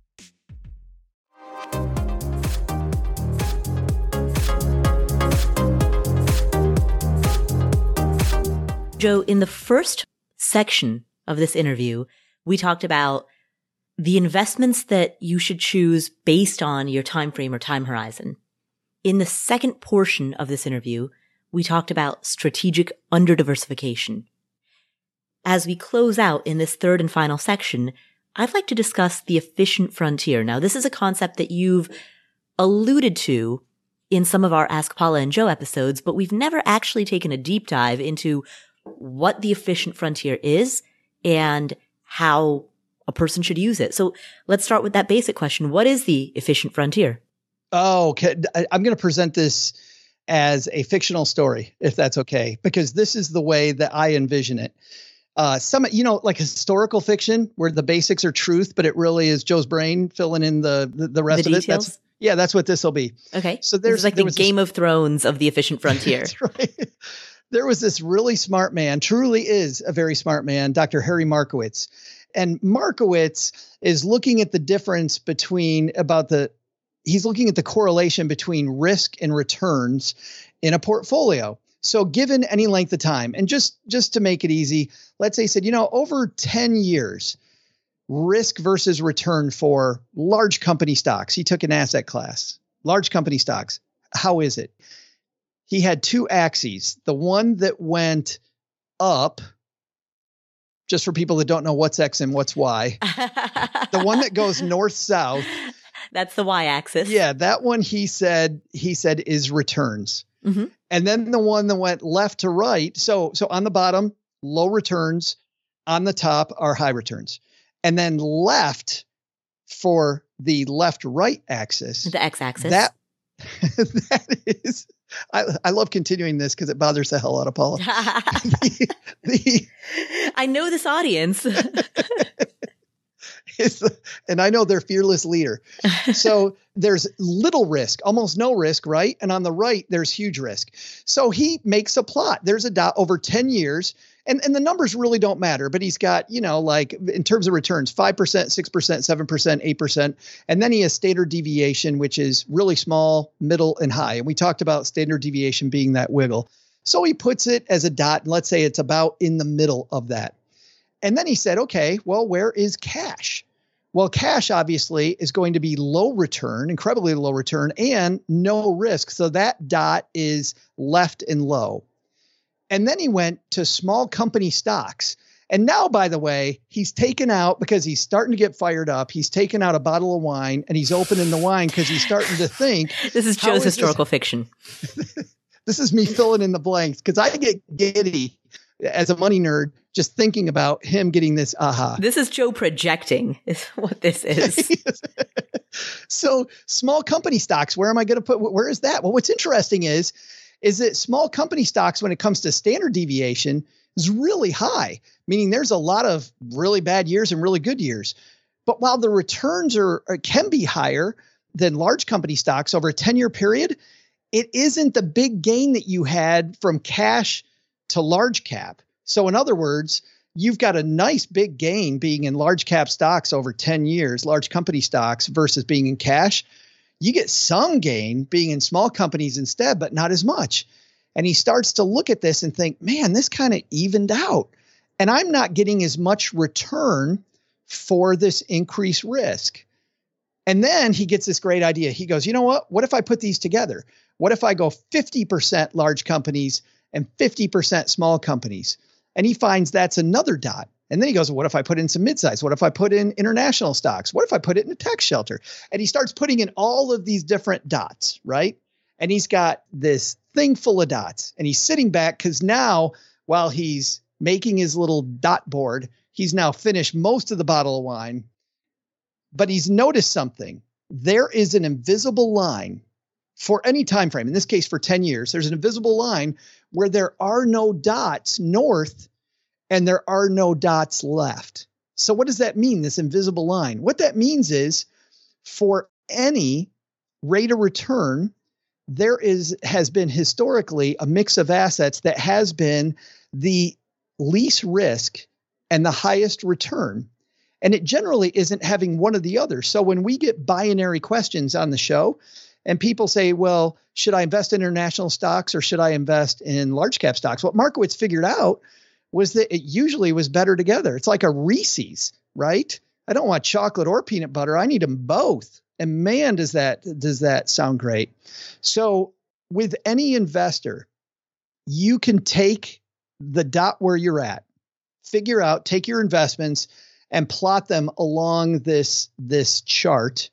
Joe, in the first section of this interview, we talked about the investments that you should choose based on your time frame or time horizon. In the second portion of this interview, we talked about strategic under-diversification. As we close out in this third and final section, I'd like to discuss the efficient frontier. Now, this is a concept that you've alluded to in some of our Ask Paula and Joe episodes, but we've never actually taken a deep dive into what the efficient frontier is and how a person should use it. So let's start with that basic question. What is the efficient frontier? Oh, okay. I'm going to present this as a fictional story, if that's okay, because this is the way that I envision it. Like historical fiction where the basics are truth, but it really is Joe's brain filling in the rest of details? it. That's what this will be. Okay. So there's like the Game of Thrones of the efficient frontier. That's right. There was this really smart man, truly is a very smart man, Dr. Harry Markowitz. And Markowitz is looking at the difference he's looking at the correlation between risk and returns in a portfolio. So given any length of time, and just to make it easy, let's say he said, over 10 years, risk versus return for large company stocks. He took an asset class, large company stocks. How is it? He had two axes. The one that went up, just for people that don't know what's X and what's Y, the one that goes north-south. That's the Y-axis. Yeah, that one he said is returns. Mm-hmm. And then the one that went left to right. So on the bottom, low returns. On the top are high returns. And then left for the left-right axis. The X-axis. That is, I love continuing this because it bothers the hell out of Paula. I know this audience. And I know their fearless leader. So there's little risk, almost no risk, right? And on the right, there's huge risk. So he makes a plot. There's a dot over 10 years. And the numbers really don't matter, but he's got, like in terms of returns, 5%, 6%, 7%, 8%. And then he has standard deviation, which is really small, middle, and high. And we talked about standard deviation being that wiggle. So he puts it as a dot, and let's say it's about in the middle of that. And then he said, okay, well, where is cash? Well, cash obviously is going to be low return, incredibly low return, and no risk. So that dot is left and low. And then he went to small company stocks. And now, by the way, he's taken out, because he's starting to get fired up, he's taken out a bottle of wine and he's opening the wine because he's starting to think. This is Joe's historical fiction. This is me filling in the blanks because I get giddy as a money nerd just thinking about him getting this aha. This is Joe projecting is what this is. So small company stocks, where am I going to put, where is that? Well, what's interesting is that small company stocks, when it comes to standard deviation, is really high, meaning there's a lot of really bad years and really good years. But while the returns can be higher than large company stocks over a 10-year period, it isn't the big gain that you had from cash to large cap. So in other words, you've got a nice big gain being in large cap stocks over 10 years, large company stocks versus being in cash. You get some gain being in small companies instead, but not as much. And he starts to look at this and think, man, this kind of evened out. And I'm not getting as much return for this increased risk. And then he gets this great idea. He goes, you know what? What if I put these together? What if I go 50% large companies and 50% small companies? And he finds that's another dot. And then he goes, well, what if I put in some midsize? What if I put in international stocks? What if I put it in a tax shelter? And he starts putting in all of these different dots, right? And he's got this thing full of dots. And he's sitting back because now, while he's making his little dot board, he's now finished most of the bottle of wine. But he's noticed something. There is an invisible line for any time frame. In this case, for 10 years, there's an invisible line where there are no dots north and there are no dots left. So what does that mean, this invisible line? What that means is for any rate of return, there has been historically a mix of assets that has been the least risk and the highest return. And it generally isn't having one or the other. So when we get binary questions on the show and people say, well, should I invest in international stocks or should I invest in large cap stocks? What Markowitz figured out was that it usually was better together. It's like a Reese's, right? I don't want chocolate or peanut butter. I need them both. And man, does that sound great. So with any investor, you can take the dot where you're at, figure out, take your investments and plot them along this chart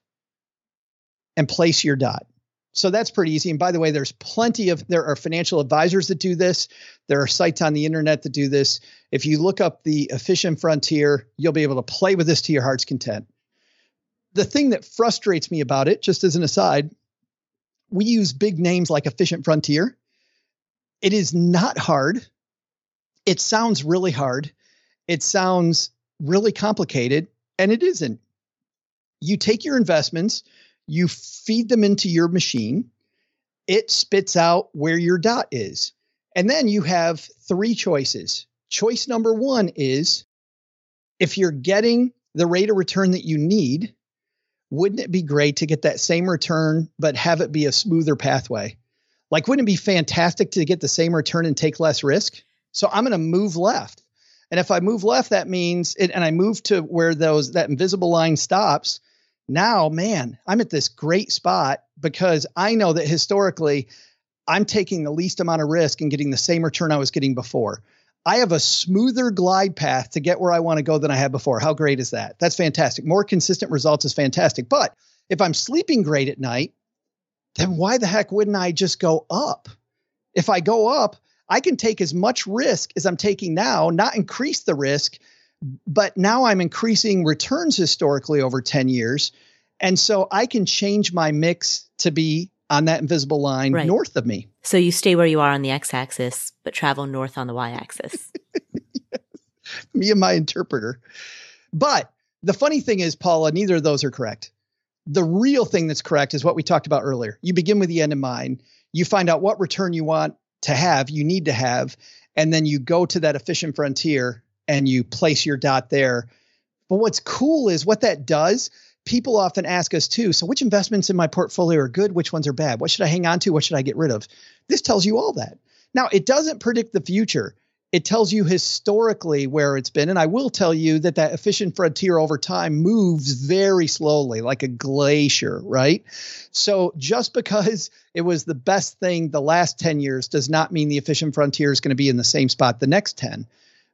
and place your dot. So that's pretty easy. And by the way, there are financial advisors that do this. There are sites on the internet that do this. If you look up the Efficient Frontier, you'll be able to play with this to your heart's content. The thing that frustrates me about it, just as an aside, we use big names like Efficient Frontier. It is not hard. It sounds really hard. It sounds really complicated, and it isn't. You take your investments, you feed them into your machine, it spits out where your dot is. And then you have three choices. Choice number one is, if you're getting the rate of return that you need, wouldn't it be great to get that same return, but have it be a smoother pathway? Like, wouldn't it be fantastic to get the same return and take less risk? So I'm going to move left. And if I move left, that means and I move to where that invisible line stops. Now, man, I'm at this great spot because I know that historically I'm taking the least amount of risk and getting the same return I was getting before. I have a smoother glide path to get where I want to go than I had before. How great is that? That's fantastic. More consistent results is fantastic. But if I'm sleeping great at night, then why the heck wouldn't I just go up? If I go up, I can take as much risk as I'm taking now, not increase the risk, but now I'm increasing returns historically over 10 years. And so I can change my mix to be on that invisible line north of me. So you stay where you are on the x-axis, but travel north on the y-axis. Yes. Me and my interpreter. But the funny thing is, Paula, neither of those are correct. The real thing that's correct is what we talked about earlier. You begin with the end in mind. You find out what return you want to have, you need to have, and then you go to that efficient frontier and you place your dot there. But what's cool is what that does. People often ask us too, so which investments in my portfolio are good? Which ones are bad? What should I hang on to? What should I get rid of? This tells you all that. Now, it doesn't predict the future. It tells you historically where it's been. And I will tell you that efficient frontier over time moves very slowly, like a glacier, right? So just because it was the best thing the last 10 years does not mean the efficient frontier is going to be in the same spot the next 10.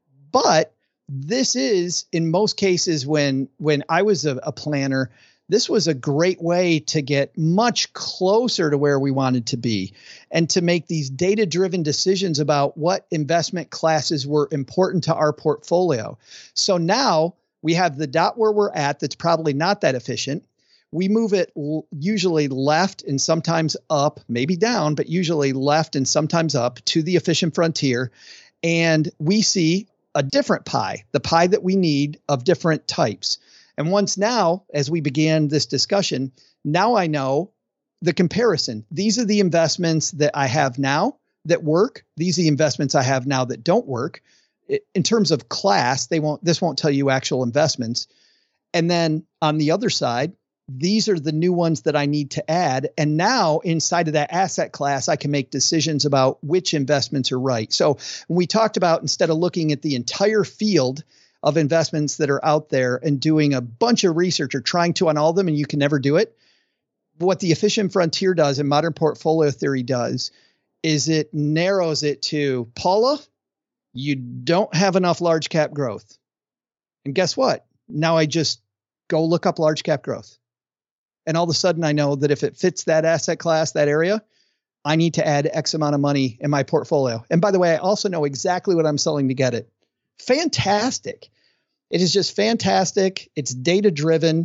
But this is, in most cases, when I was a planner, this was a great way to get much closer to where we wanted to be and to make these data-driven decisions about what investment classes were important to our portfolio. So now we have the dot where we're at that's probably not that efficient. We move it usually left and sometimes up, maybe down, but usually left and sometimes up to the efficient frontier. And we see a different pie, the pie that we need of different types. And once now, as we began this discussion, now I know the comparison. These are the investments that I have now that work. These are the investments I have now that don't work. In terms of class, this won't tell you actual investments. And then on the other side, these are the new ones that I need to add. And now inside of that asset class, I can make decisions about which investments are right. So when we talked about, instead of looking at the entire field of investments that are out there and doing a bunch of research or trying to on all of them, and you can never do it, what the efficient frontier does and modern portfolio theory does is it narrows it to, Paula, you don't have enough large cap growth. And guess what? Now I just go look up large cap growth. And all of a sudden I know that if it fits that asset class, that area, I need to add X amount of money in my portfolio. And by the way, I also know exactly what I'm selling to get it. Fantastic. It is just fantastic. It's data driven.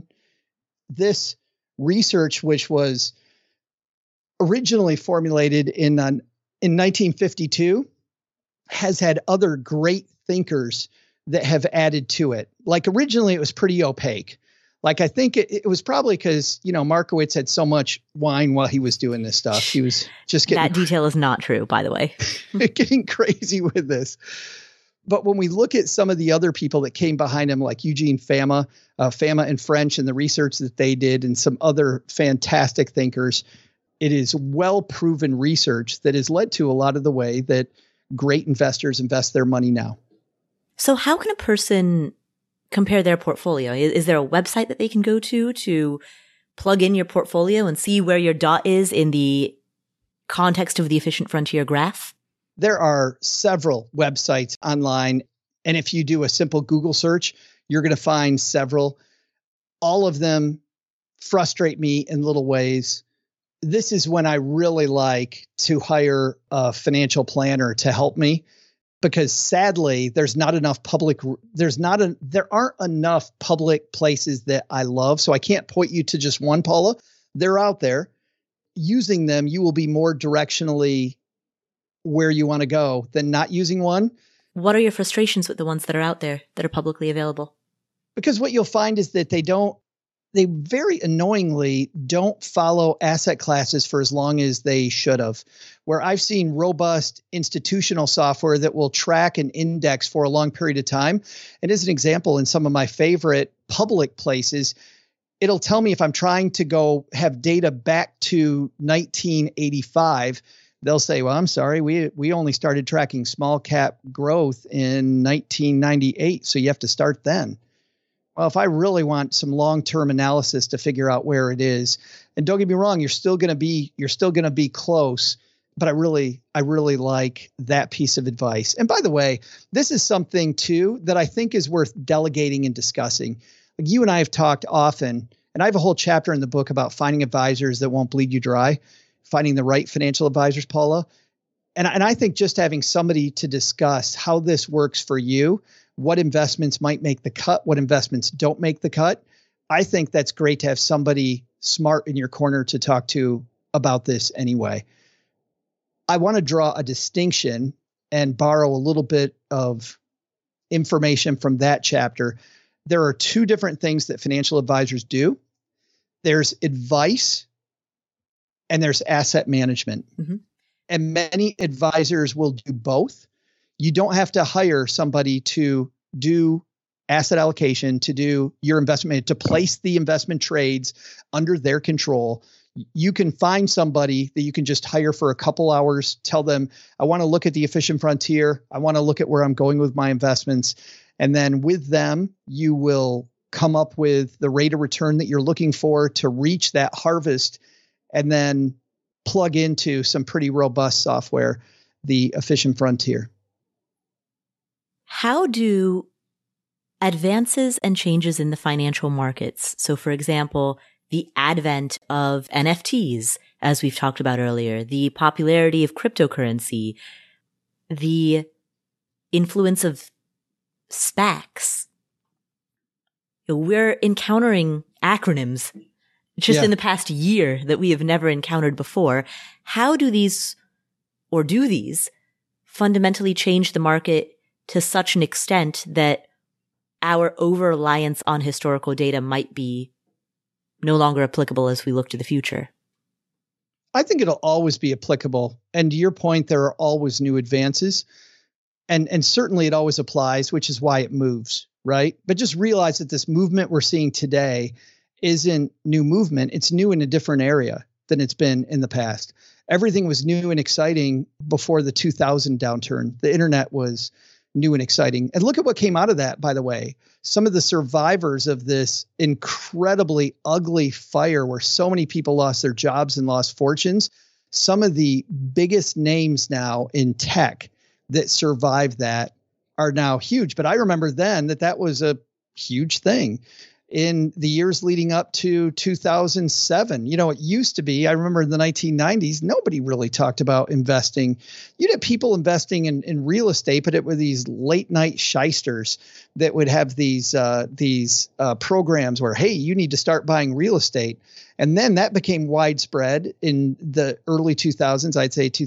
This research, which was originally formulated in 1952, has had other great thinkers that have added to it. Like originally it was pretty opaque. Like I think it was probably because, Markowitz had so much wine while he was doing this stuff. He was just getting— That detail is not true, by the way. Getting crazy with this. But when we look at some of the other people that came behind him, like Eugene Fama and French, and the research that they did, and some other fantastic thinkers, it is well-proven research that has led to a lot of the way that great investors invest their money now. So how can a person compare their portfolio? Is there a website that they can go to plug in your portfolio and see where your dot is in the context of the efficient frontier graph? There are several websites online. And if you do a simple Google search, you're going to find several. All of them frustrate me in little ways. This is when I really like to hire a financial planner to help me, because sadly, there aren't enough public places that I love. So I can't point you to just one, Paula. They're out there. Using them, you will be more directionally where you want to go than not using one. What are your frustrations with the ones that are out there that are publicly available? Because what you'll find is that they very annoyingly don't follow asset classes for as long as they should have. Where I've seen robust institutional software that will track and index for a long period of time. And as an example, in some of my favorite public places, it'll tell me if I'm trying to go have data back to 1985, they'll say, well, I'm sorry, we only started tracking small cap growth in 1998, so you have to start then. Well, if I really want some long-term analysis to figure out where it is, and don't get me wrong, you're still going to be close, but I really like that piece of advice. And by the way, this is something too that I think is worth delegating and discussing. Like you and I have talked often, and I have a whole chapter in the book about finding advisors that won't bleed you dry, finding the right financial advisors, Paula. And I think just having somebody to discuss how this works for you, what investments might make the cut, what investments don't make the cut. I think that's great to have somebody smart in your corner to talk to about this anyway. I want to draw a distinction and borrow a little bit of information from that chapter. There are two different things that financial advisors do. There's advice and there's asset management. Mm-hmm. And many advisors will do both. You don't have to hire somebody to do asset allocation, to do your investment, to place the investment trades under their control. You can find somebody that you can just hire for a couple hours, tell them, I want to look at the efficient frontier. I want to look at where I'm going with my investments. And then with them, you will come up with the rate of return that you're looking for to reach that harvest, and then plug into some pretty robust software, the efficient frontier. How do advances and changes in the financial markets, so for example, the advent of NFTs, as we've talked about earlier, the popularity of cryptocurrency, the influence of SPACs, we're encountering acronyms just in the past year that we have never encountered before. How do these, or do these, fundamentally change the market to such an extent that our over-reliance on historical data might be no longer applicable as we look to the future? I think it'll always be applicable. And to your point, there are always new advances. And certainly it always applies, which is why it moves, right? But just realize that this movement we're seeing today isn't new movement. It's new in a different area than it's been in the past. Everything was new and exciting before the 2000 downturn. The internet was new and exciting. And look at what came out of that, by the way. Some of the survivors of this incredibly ugly fire where so many people lost their jobs and lost fortunes, some of the biggest names now in tech that survived that are now huge. But I remember then that was a huge thing in the years leading up to 2007. You know, it used to be, I remember in the 1990s, nobody really talked about investing. You'd have people investing in real estate, but it were these late night shysters that would have these programs where, hey, you need to start buying real estate. And then that became widespread in the early 2000s, I'd say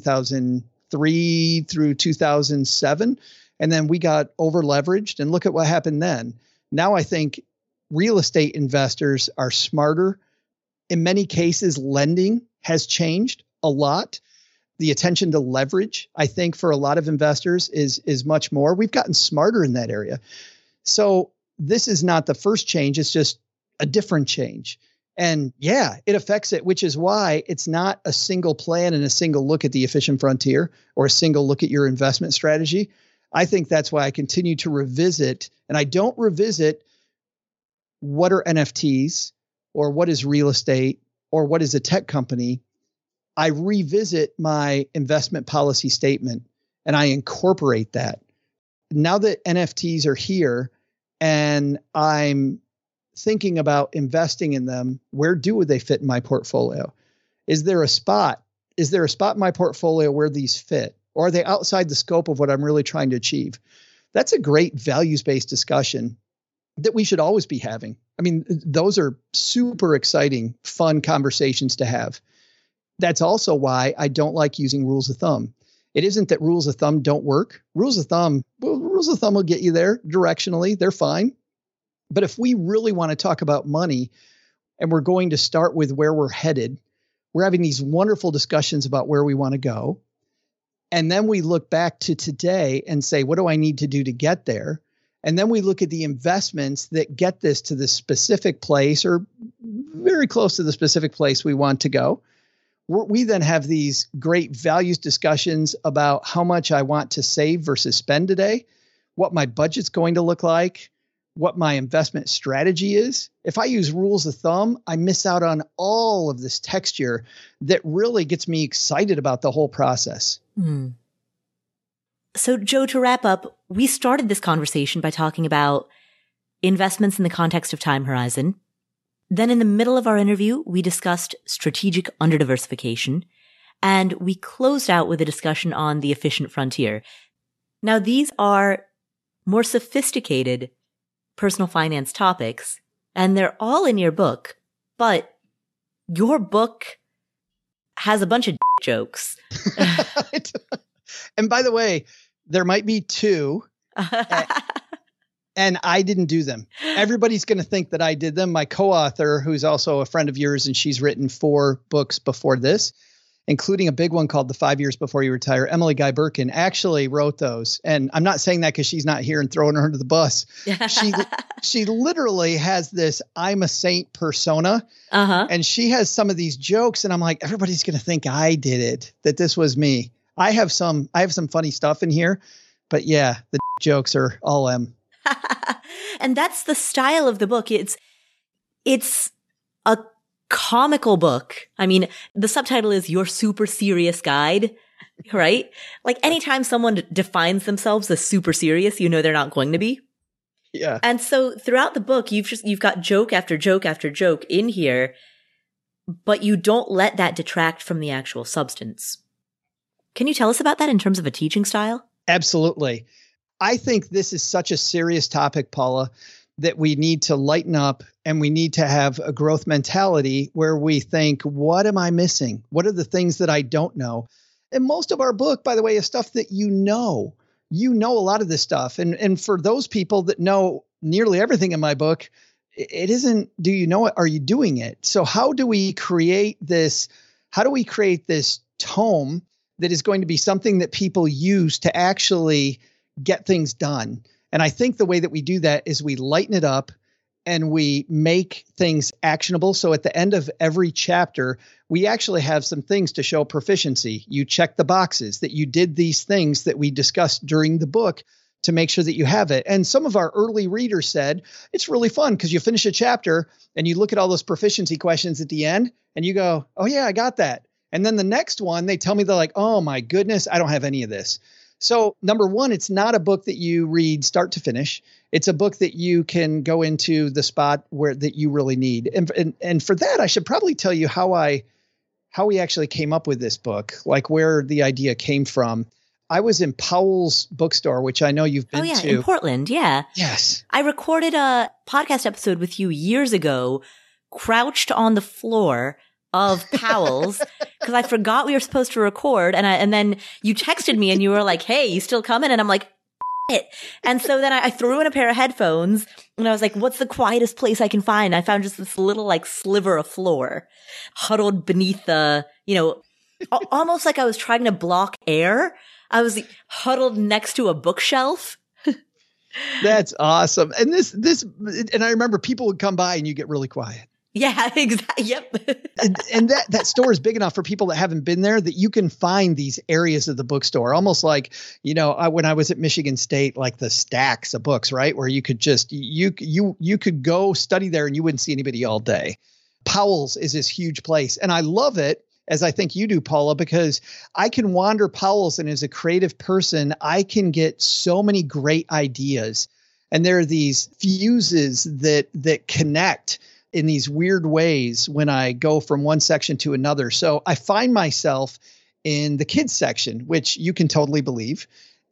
2003 through 2007. And then we got over leveraged, and look at what happened then. Now I think real estate investors are smarter. In many cases, lending has changed a lot. The attention to leverage, I think, for a lot of investors is much more. We've gotten smarter in that area. So this is not the first change. It's just a different change. And yeah, it affects it, which is why it's not a single plan and a single look at the efficient frontier or a single look at your investment strategy. I think that's why I continue to revisit, and I don't revisit what are NFTs or what is real estate or what is a tech company. I revisit my investment policy statement and I incorporate that. Now that NFTs are here and I'm thinking about investing in them, where do they fit in my portfolio? Is there a spot? Is there a spot in my portfolio where these fit? Or are they outside the scope of what I'm really trying to achieve? That's a great values-based discussion that we should always be having. I mean, those are super exciting, fun conversations to have. That's also why I don't like using rules of thumb. It isn't that rules of thumb don't work. Rules of thumb will get you there directionally. They're fine. But if we really want to talk about money and we're going to start with where we're headed, we're having these wonderful discussions about where we want to go. And then we look back to today and say, what do I need to do to get there? And then we look at the investments that get this to the specific place or very close to the specific place we want to go. we then have these great values discussions about how much I want to save versus spend today, what my budget's going to look like, what my investment strategy is. If I use rules of thumb, I miss out on all of this texture that really gets me excited about the whole process. Mm. So, Joe, to wrap up, we started this conversation by talking about investments in the context of time horizon. Then in the middle of our interview, we discussed strategic underdiversification, and we closed out with a discussion on the efficient frontier. Now, these are more sophisticated personal finance topics, and they're all in your book, but your book has a bunch of jokes. And by the way, there might be two, and I didn't do them. Everybody's going to think that I did them. My co-author, who's also a friend of yours, and she's written 4 books before this, including a big one called The 5 Years Before You Retire. Emily Guy Birkin actually wrote those. And I'm not saying that because she's not here and throwing her under the bus. She literally has this I'm a saint persona. And she has some of these jokes. And I'm like, everybody's going to think I did it, that this was me. I have some funny stuff in here. But yeah, the jokes are all M. And that's the style of the book. It's a comical book. I mean, the subtitle is Your Super Serious Guide, right? Like anytime someone defines themselves as super serious, you know they're not going to be. Yeah. And so throughout the book, you've got joke after joke after joke in here, but you don't let that detract from the actual substance. Can you tell us about that in terms of a teaching style? Absolutely. I think this is such a serious topic, Paula, that we need to lighten up and we need to have a growth mentality where we think, what am I missing? What are the things that I don't know? And most of our book, by the way, is stuff that you know a lot of this stuff. And for those people that know nearly everything in my book, it isn't, do you know it? Are you doing it? So how do we create this tome that is going to be something that people use to actually get things done? And I think the way that we do that is we lighten it up and we make things actionable. So at the end of every chapter, we actually have some things to show proficiency. You check the boxes that you did these things that we discussed during the book to make sure that you have it. And some of our early readers said, it's really fun because you finish a chapter and you look at all those proficiency questions at the end and you go, oh yeah, I got that. And then the next one, they tell me, they're like, oh my goodness, I don't have any of this. So number one, it's not a book that you read start to finish. It's a book that you can go into the spot where that you really need. And for that, I should probably tell you how we actually came up with this book, like where the idea came from. I was in Powell's bookstore, which I know you've been to. In Portland. Yeah. Yes. I recorded a podcast episode with you years ago, crouched on the floor of Powell's because I forgot we were supposed to record. And then you texted me and you were like, hey, you still coming? And I'm like, it. And so then I threw in a pair of headphones and I was like, what's the quietest place I can find? I found just this little like sliver of floor huddled beneath the, almost like I was trying to block air. I was huddled next to a bookshelf. That's awesome. And and I remember people would come by and you get really quiet. Yeah, exactly. Yep. and that store is big enough for people that haven't been there that you can find these areas of the bookstore, almost like, when I was at Michigan State, like the stacks of books, right? Where you could just, you could go study there and you wouldn't see anybody all day. Powell's is this huge place. And I love it, as I think you do, Paula, because I can wander Powell's and as a creative person, I can get so many great ideas. And there are these fuses that connect in these weird ways when I go from one section to another. So I find myself in the kids section, which you can totally believe.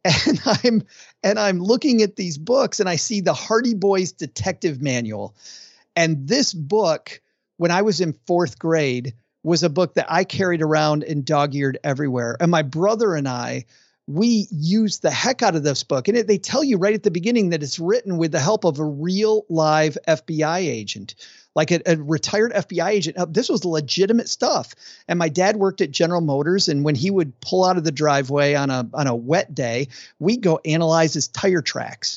And I'm looking at these books and I see the Hardy Boys Detective Manual. And this book, when I was in 4th grade, was a book that I carried around and dog-eared everywhere. And my brother and I, we used the heck out of this book. And they tell you right at the beginning that it's written with the help of a real live FBI agent, like a retired FBI agent. This was legitimate stuff. And my dad worked at General Motors. And when he would pull out of the driveway on a wet day, we'd go analyze his tire tracks.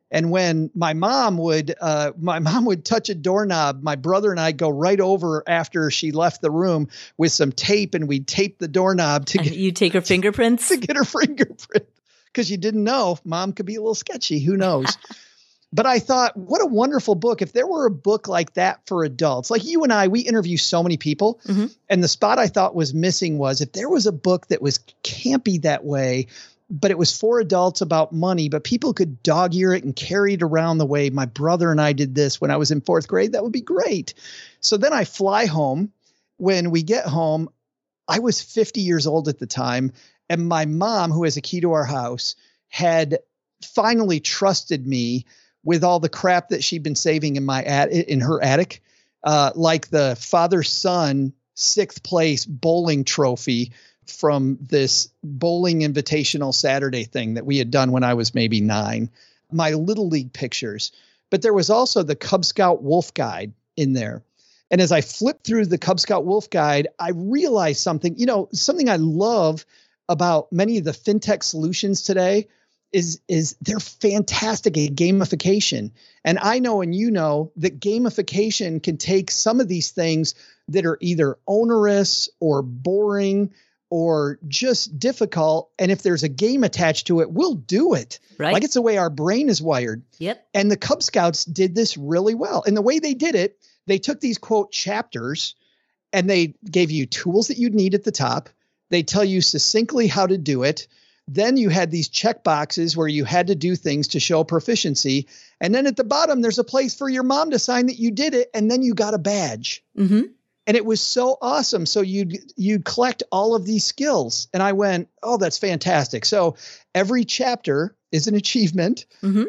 And when my mom would touch a doorknob, my brother and I go right over after she left the room with some tape, and we'd tape the doorknob you take her fingerprints to get her fingerprint, because you didn't know mom could be a little sketchy. Who knows? But I thought, what a wonderful book. If there were a book like that for adults, like you and I, we interview so many people. Mm-hmm. And the spot I thought was missing was if there was a book that was campy that way, but it was for adults about money, but people could dog ear it and carry it around the way my brother and I did this when I was in 4th grade, that would be great. So then I fly home. When we get home, I was 50 years old at the time. And my mom, who has a key to our house, had finally trusted me with all the crap that she'd been saving in her attic, like the father-son 6th place bowling trophy from this bowling invitational Saturday thing that we had done when I was maybe 9, my Little League pictures. But there was also the Cub Scout Wolf Guide in there. And as I flipped through the Cub Scout Wolf Guide, I realized something I love about many of the fintech solutions today is they're fantastic at gamification. And I know, and you know, that gamification can take some of these things that are either onerous or boring or just difficult. And if there's a game attached to it, we'll do it. Right. Like it's the way our brain is wired. Yep. And the Cub Scouts did this really well. And the way they did it, they took these quote chapters and they gave you tools that you'd need at the top. They tell you succinctly how to do it. Then you had these check boxes where you had to do things to show proficiency. And then at the bottom, there's a place for your mom to sign that you did it. And then you got a badge. Mm-hmm. And it was so awesome. So you'd collect all of these skills. And I went, oh, that's fantastic. So every chapter is an achievement. Mm-hmm.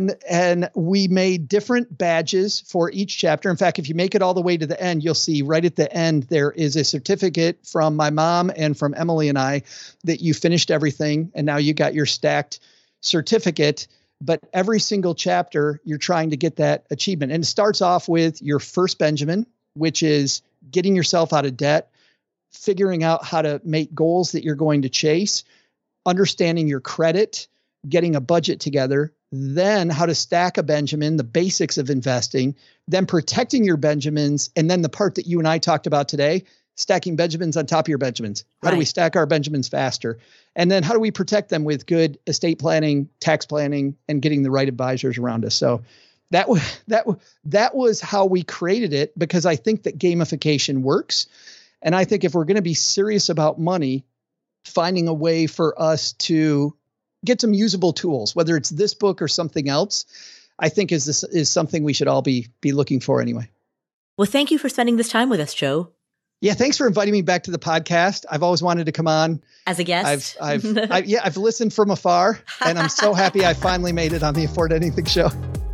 And we made different badges for each chapter. In fact, if you make it all the way to the end, you'll see right at the end, there is a certificate from my mom and from Emily and I that you finished everything. And now you got your stacked certificate. But every single chapter, you're trying to get that achievement. And it starts off with your first Benjamin, which is getting yourself out of debt, figuring out how to make goals that you're going to chase, understanding your credit, getting a budget together, then how to stack a Benjamin, the basics of investing, then protecting your Benjamins, and then the part that you and I talked about today, stacking Benjamins on top of your Benjamins. How do we stack our Benjamins faster? And then how do we protect them with good estate planning, tax planning, and getting the right advisors around us? So that was how we created it, because I think that gamification works. And I think if we're going to be serious about money, finding a way for us to get some usable tools, whether it's this book or something else, I think is something we should all be looking for anyway. Well, thank you for spending this time with us, Joe. Yeah, thanks for inviting me back to the podcast. I've always wanted to come on as a guest. I've listened from afar, and I'm so happy I finally made it on the Afford Anything show.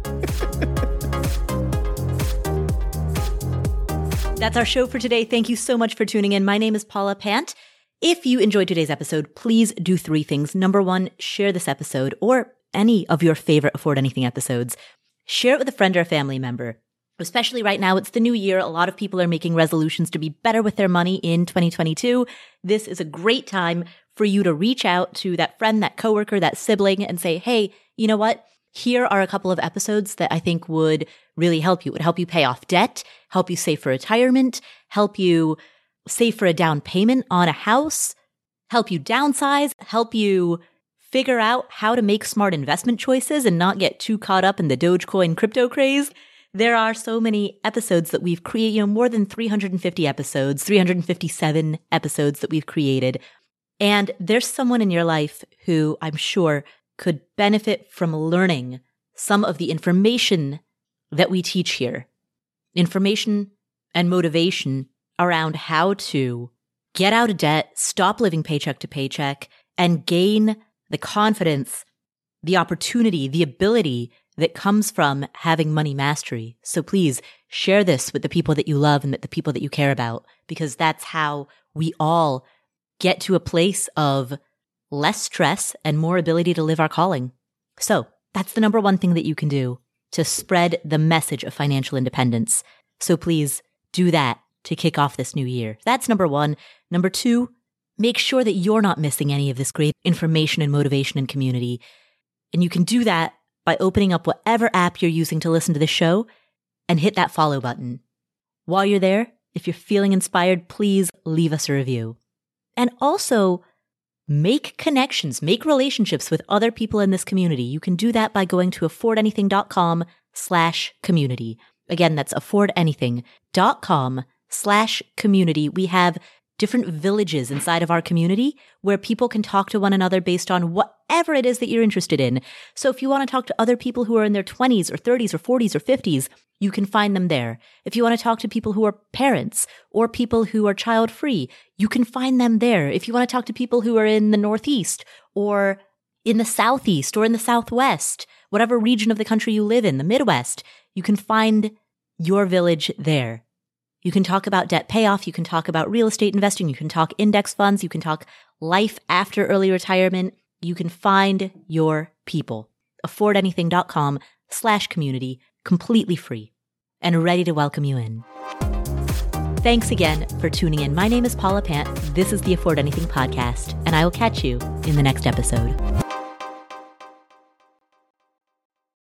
That's our show for today. Thank you so much for tuning in. My name is Paula Pant. If you enjoyed today's episode, please do 3 things. Number 1, share this episode or any of your favorite Afford Anything episodes. Share it with a friend or a family member. Especially right now, it's the new year. A lot of people are making resolutions to be better with their money in 2022. This is a great time for you to reach out to that friend, that coworker, that sibling, and say, hey, you know what? Here are a couple of episodes that I think would really help you. It would help you pay off debt, help you save for retirement, help you save for a down payment on a house, help you downsize, help you figure out how to make smart investment choices and not get too caught up in the Dogecoin crypto craze. There are so many episodes that we've created, more than 350 episodes, 357 episodes that we've created. And there's someone in your life who I'm sure could benefit from learning some of the information that we teach here. Information and motivation around how to get out of debt, stop living paycheck to paycheck, and gain the confidence, the opportunity, the ability that comes from having money mastery. So please share this with the people that you love and the people that you care about, because that's how we all get to a place of less stress and more ability to live our calling. So that's the number 1 thing that you can do to spread the message of financial independence. So please do that to kick off this new year. That's number 1. Number 2, make sure that you're not missing any of this great information and motivation and community. And you can do that by opening up whatever app you're using to listen to the show and hit that follow button. While you're there, if you're feeling inspired, please leave us a review. And also, make connections, make relationships with other people in this community. You can do that by going to affordanything.com/community. Again, that's affordanything.com/community. We have different villages inside of our community where people can talk to one another based on whatever it is that you're interested in. So if you want to talk to other people who are in their 20s or 30s or 40s or 50s, you can find them there. If you want to talk to people who are parents or people who are child-free, you can find them there. If you want to talk to people who are in the Northeast or in the Southeast or in the Southwest, whatever region of the country you live in, the Midwest, you can find your village there. You can talk about debt payoff. You can talk about real estate investing. You can talk index funds. You can talk life after early retirement. You can find your people. affordanything.com/community, completely free and ready to welcome you in. Thanks again for tuning in. My name is Paula Pant. This is the Afford Anything podcast, and I will catch you in the next episode.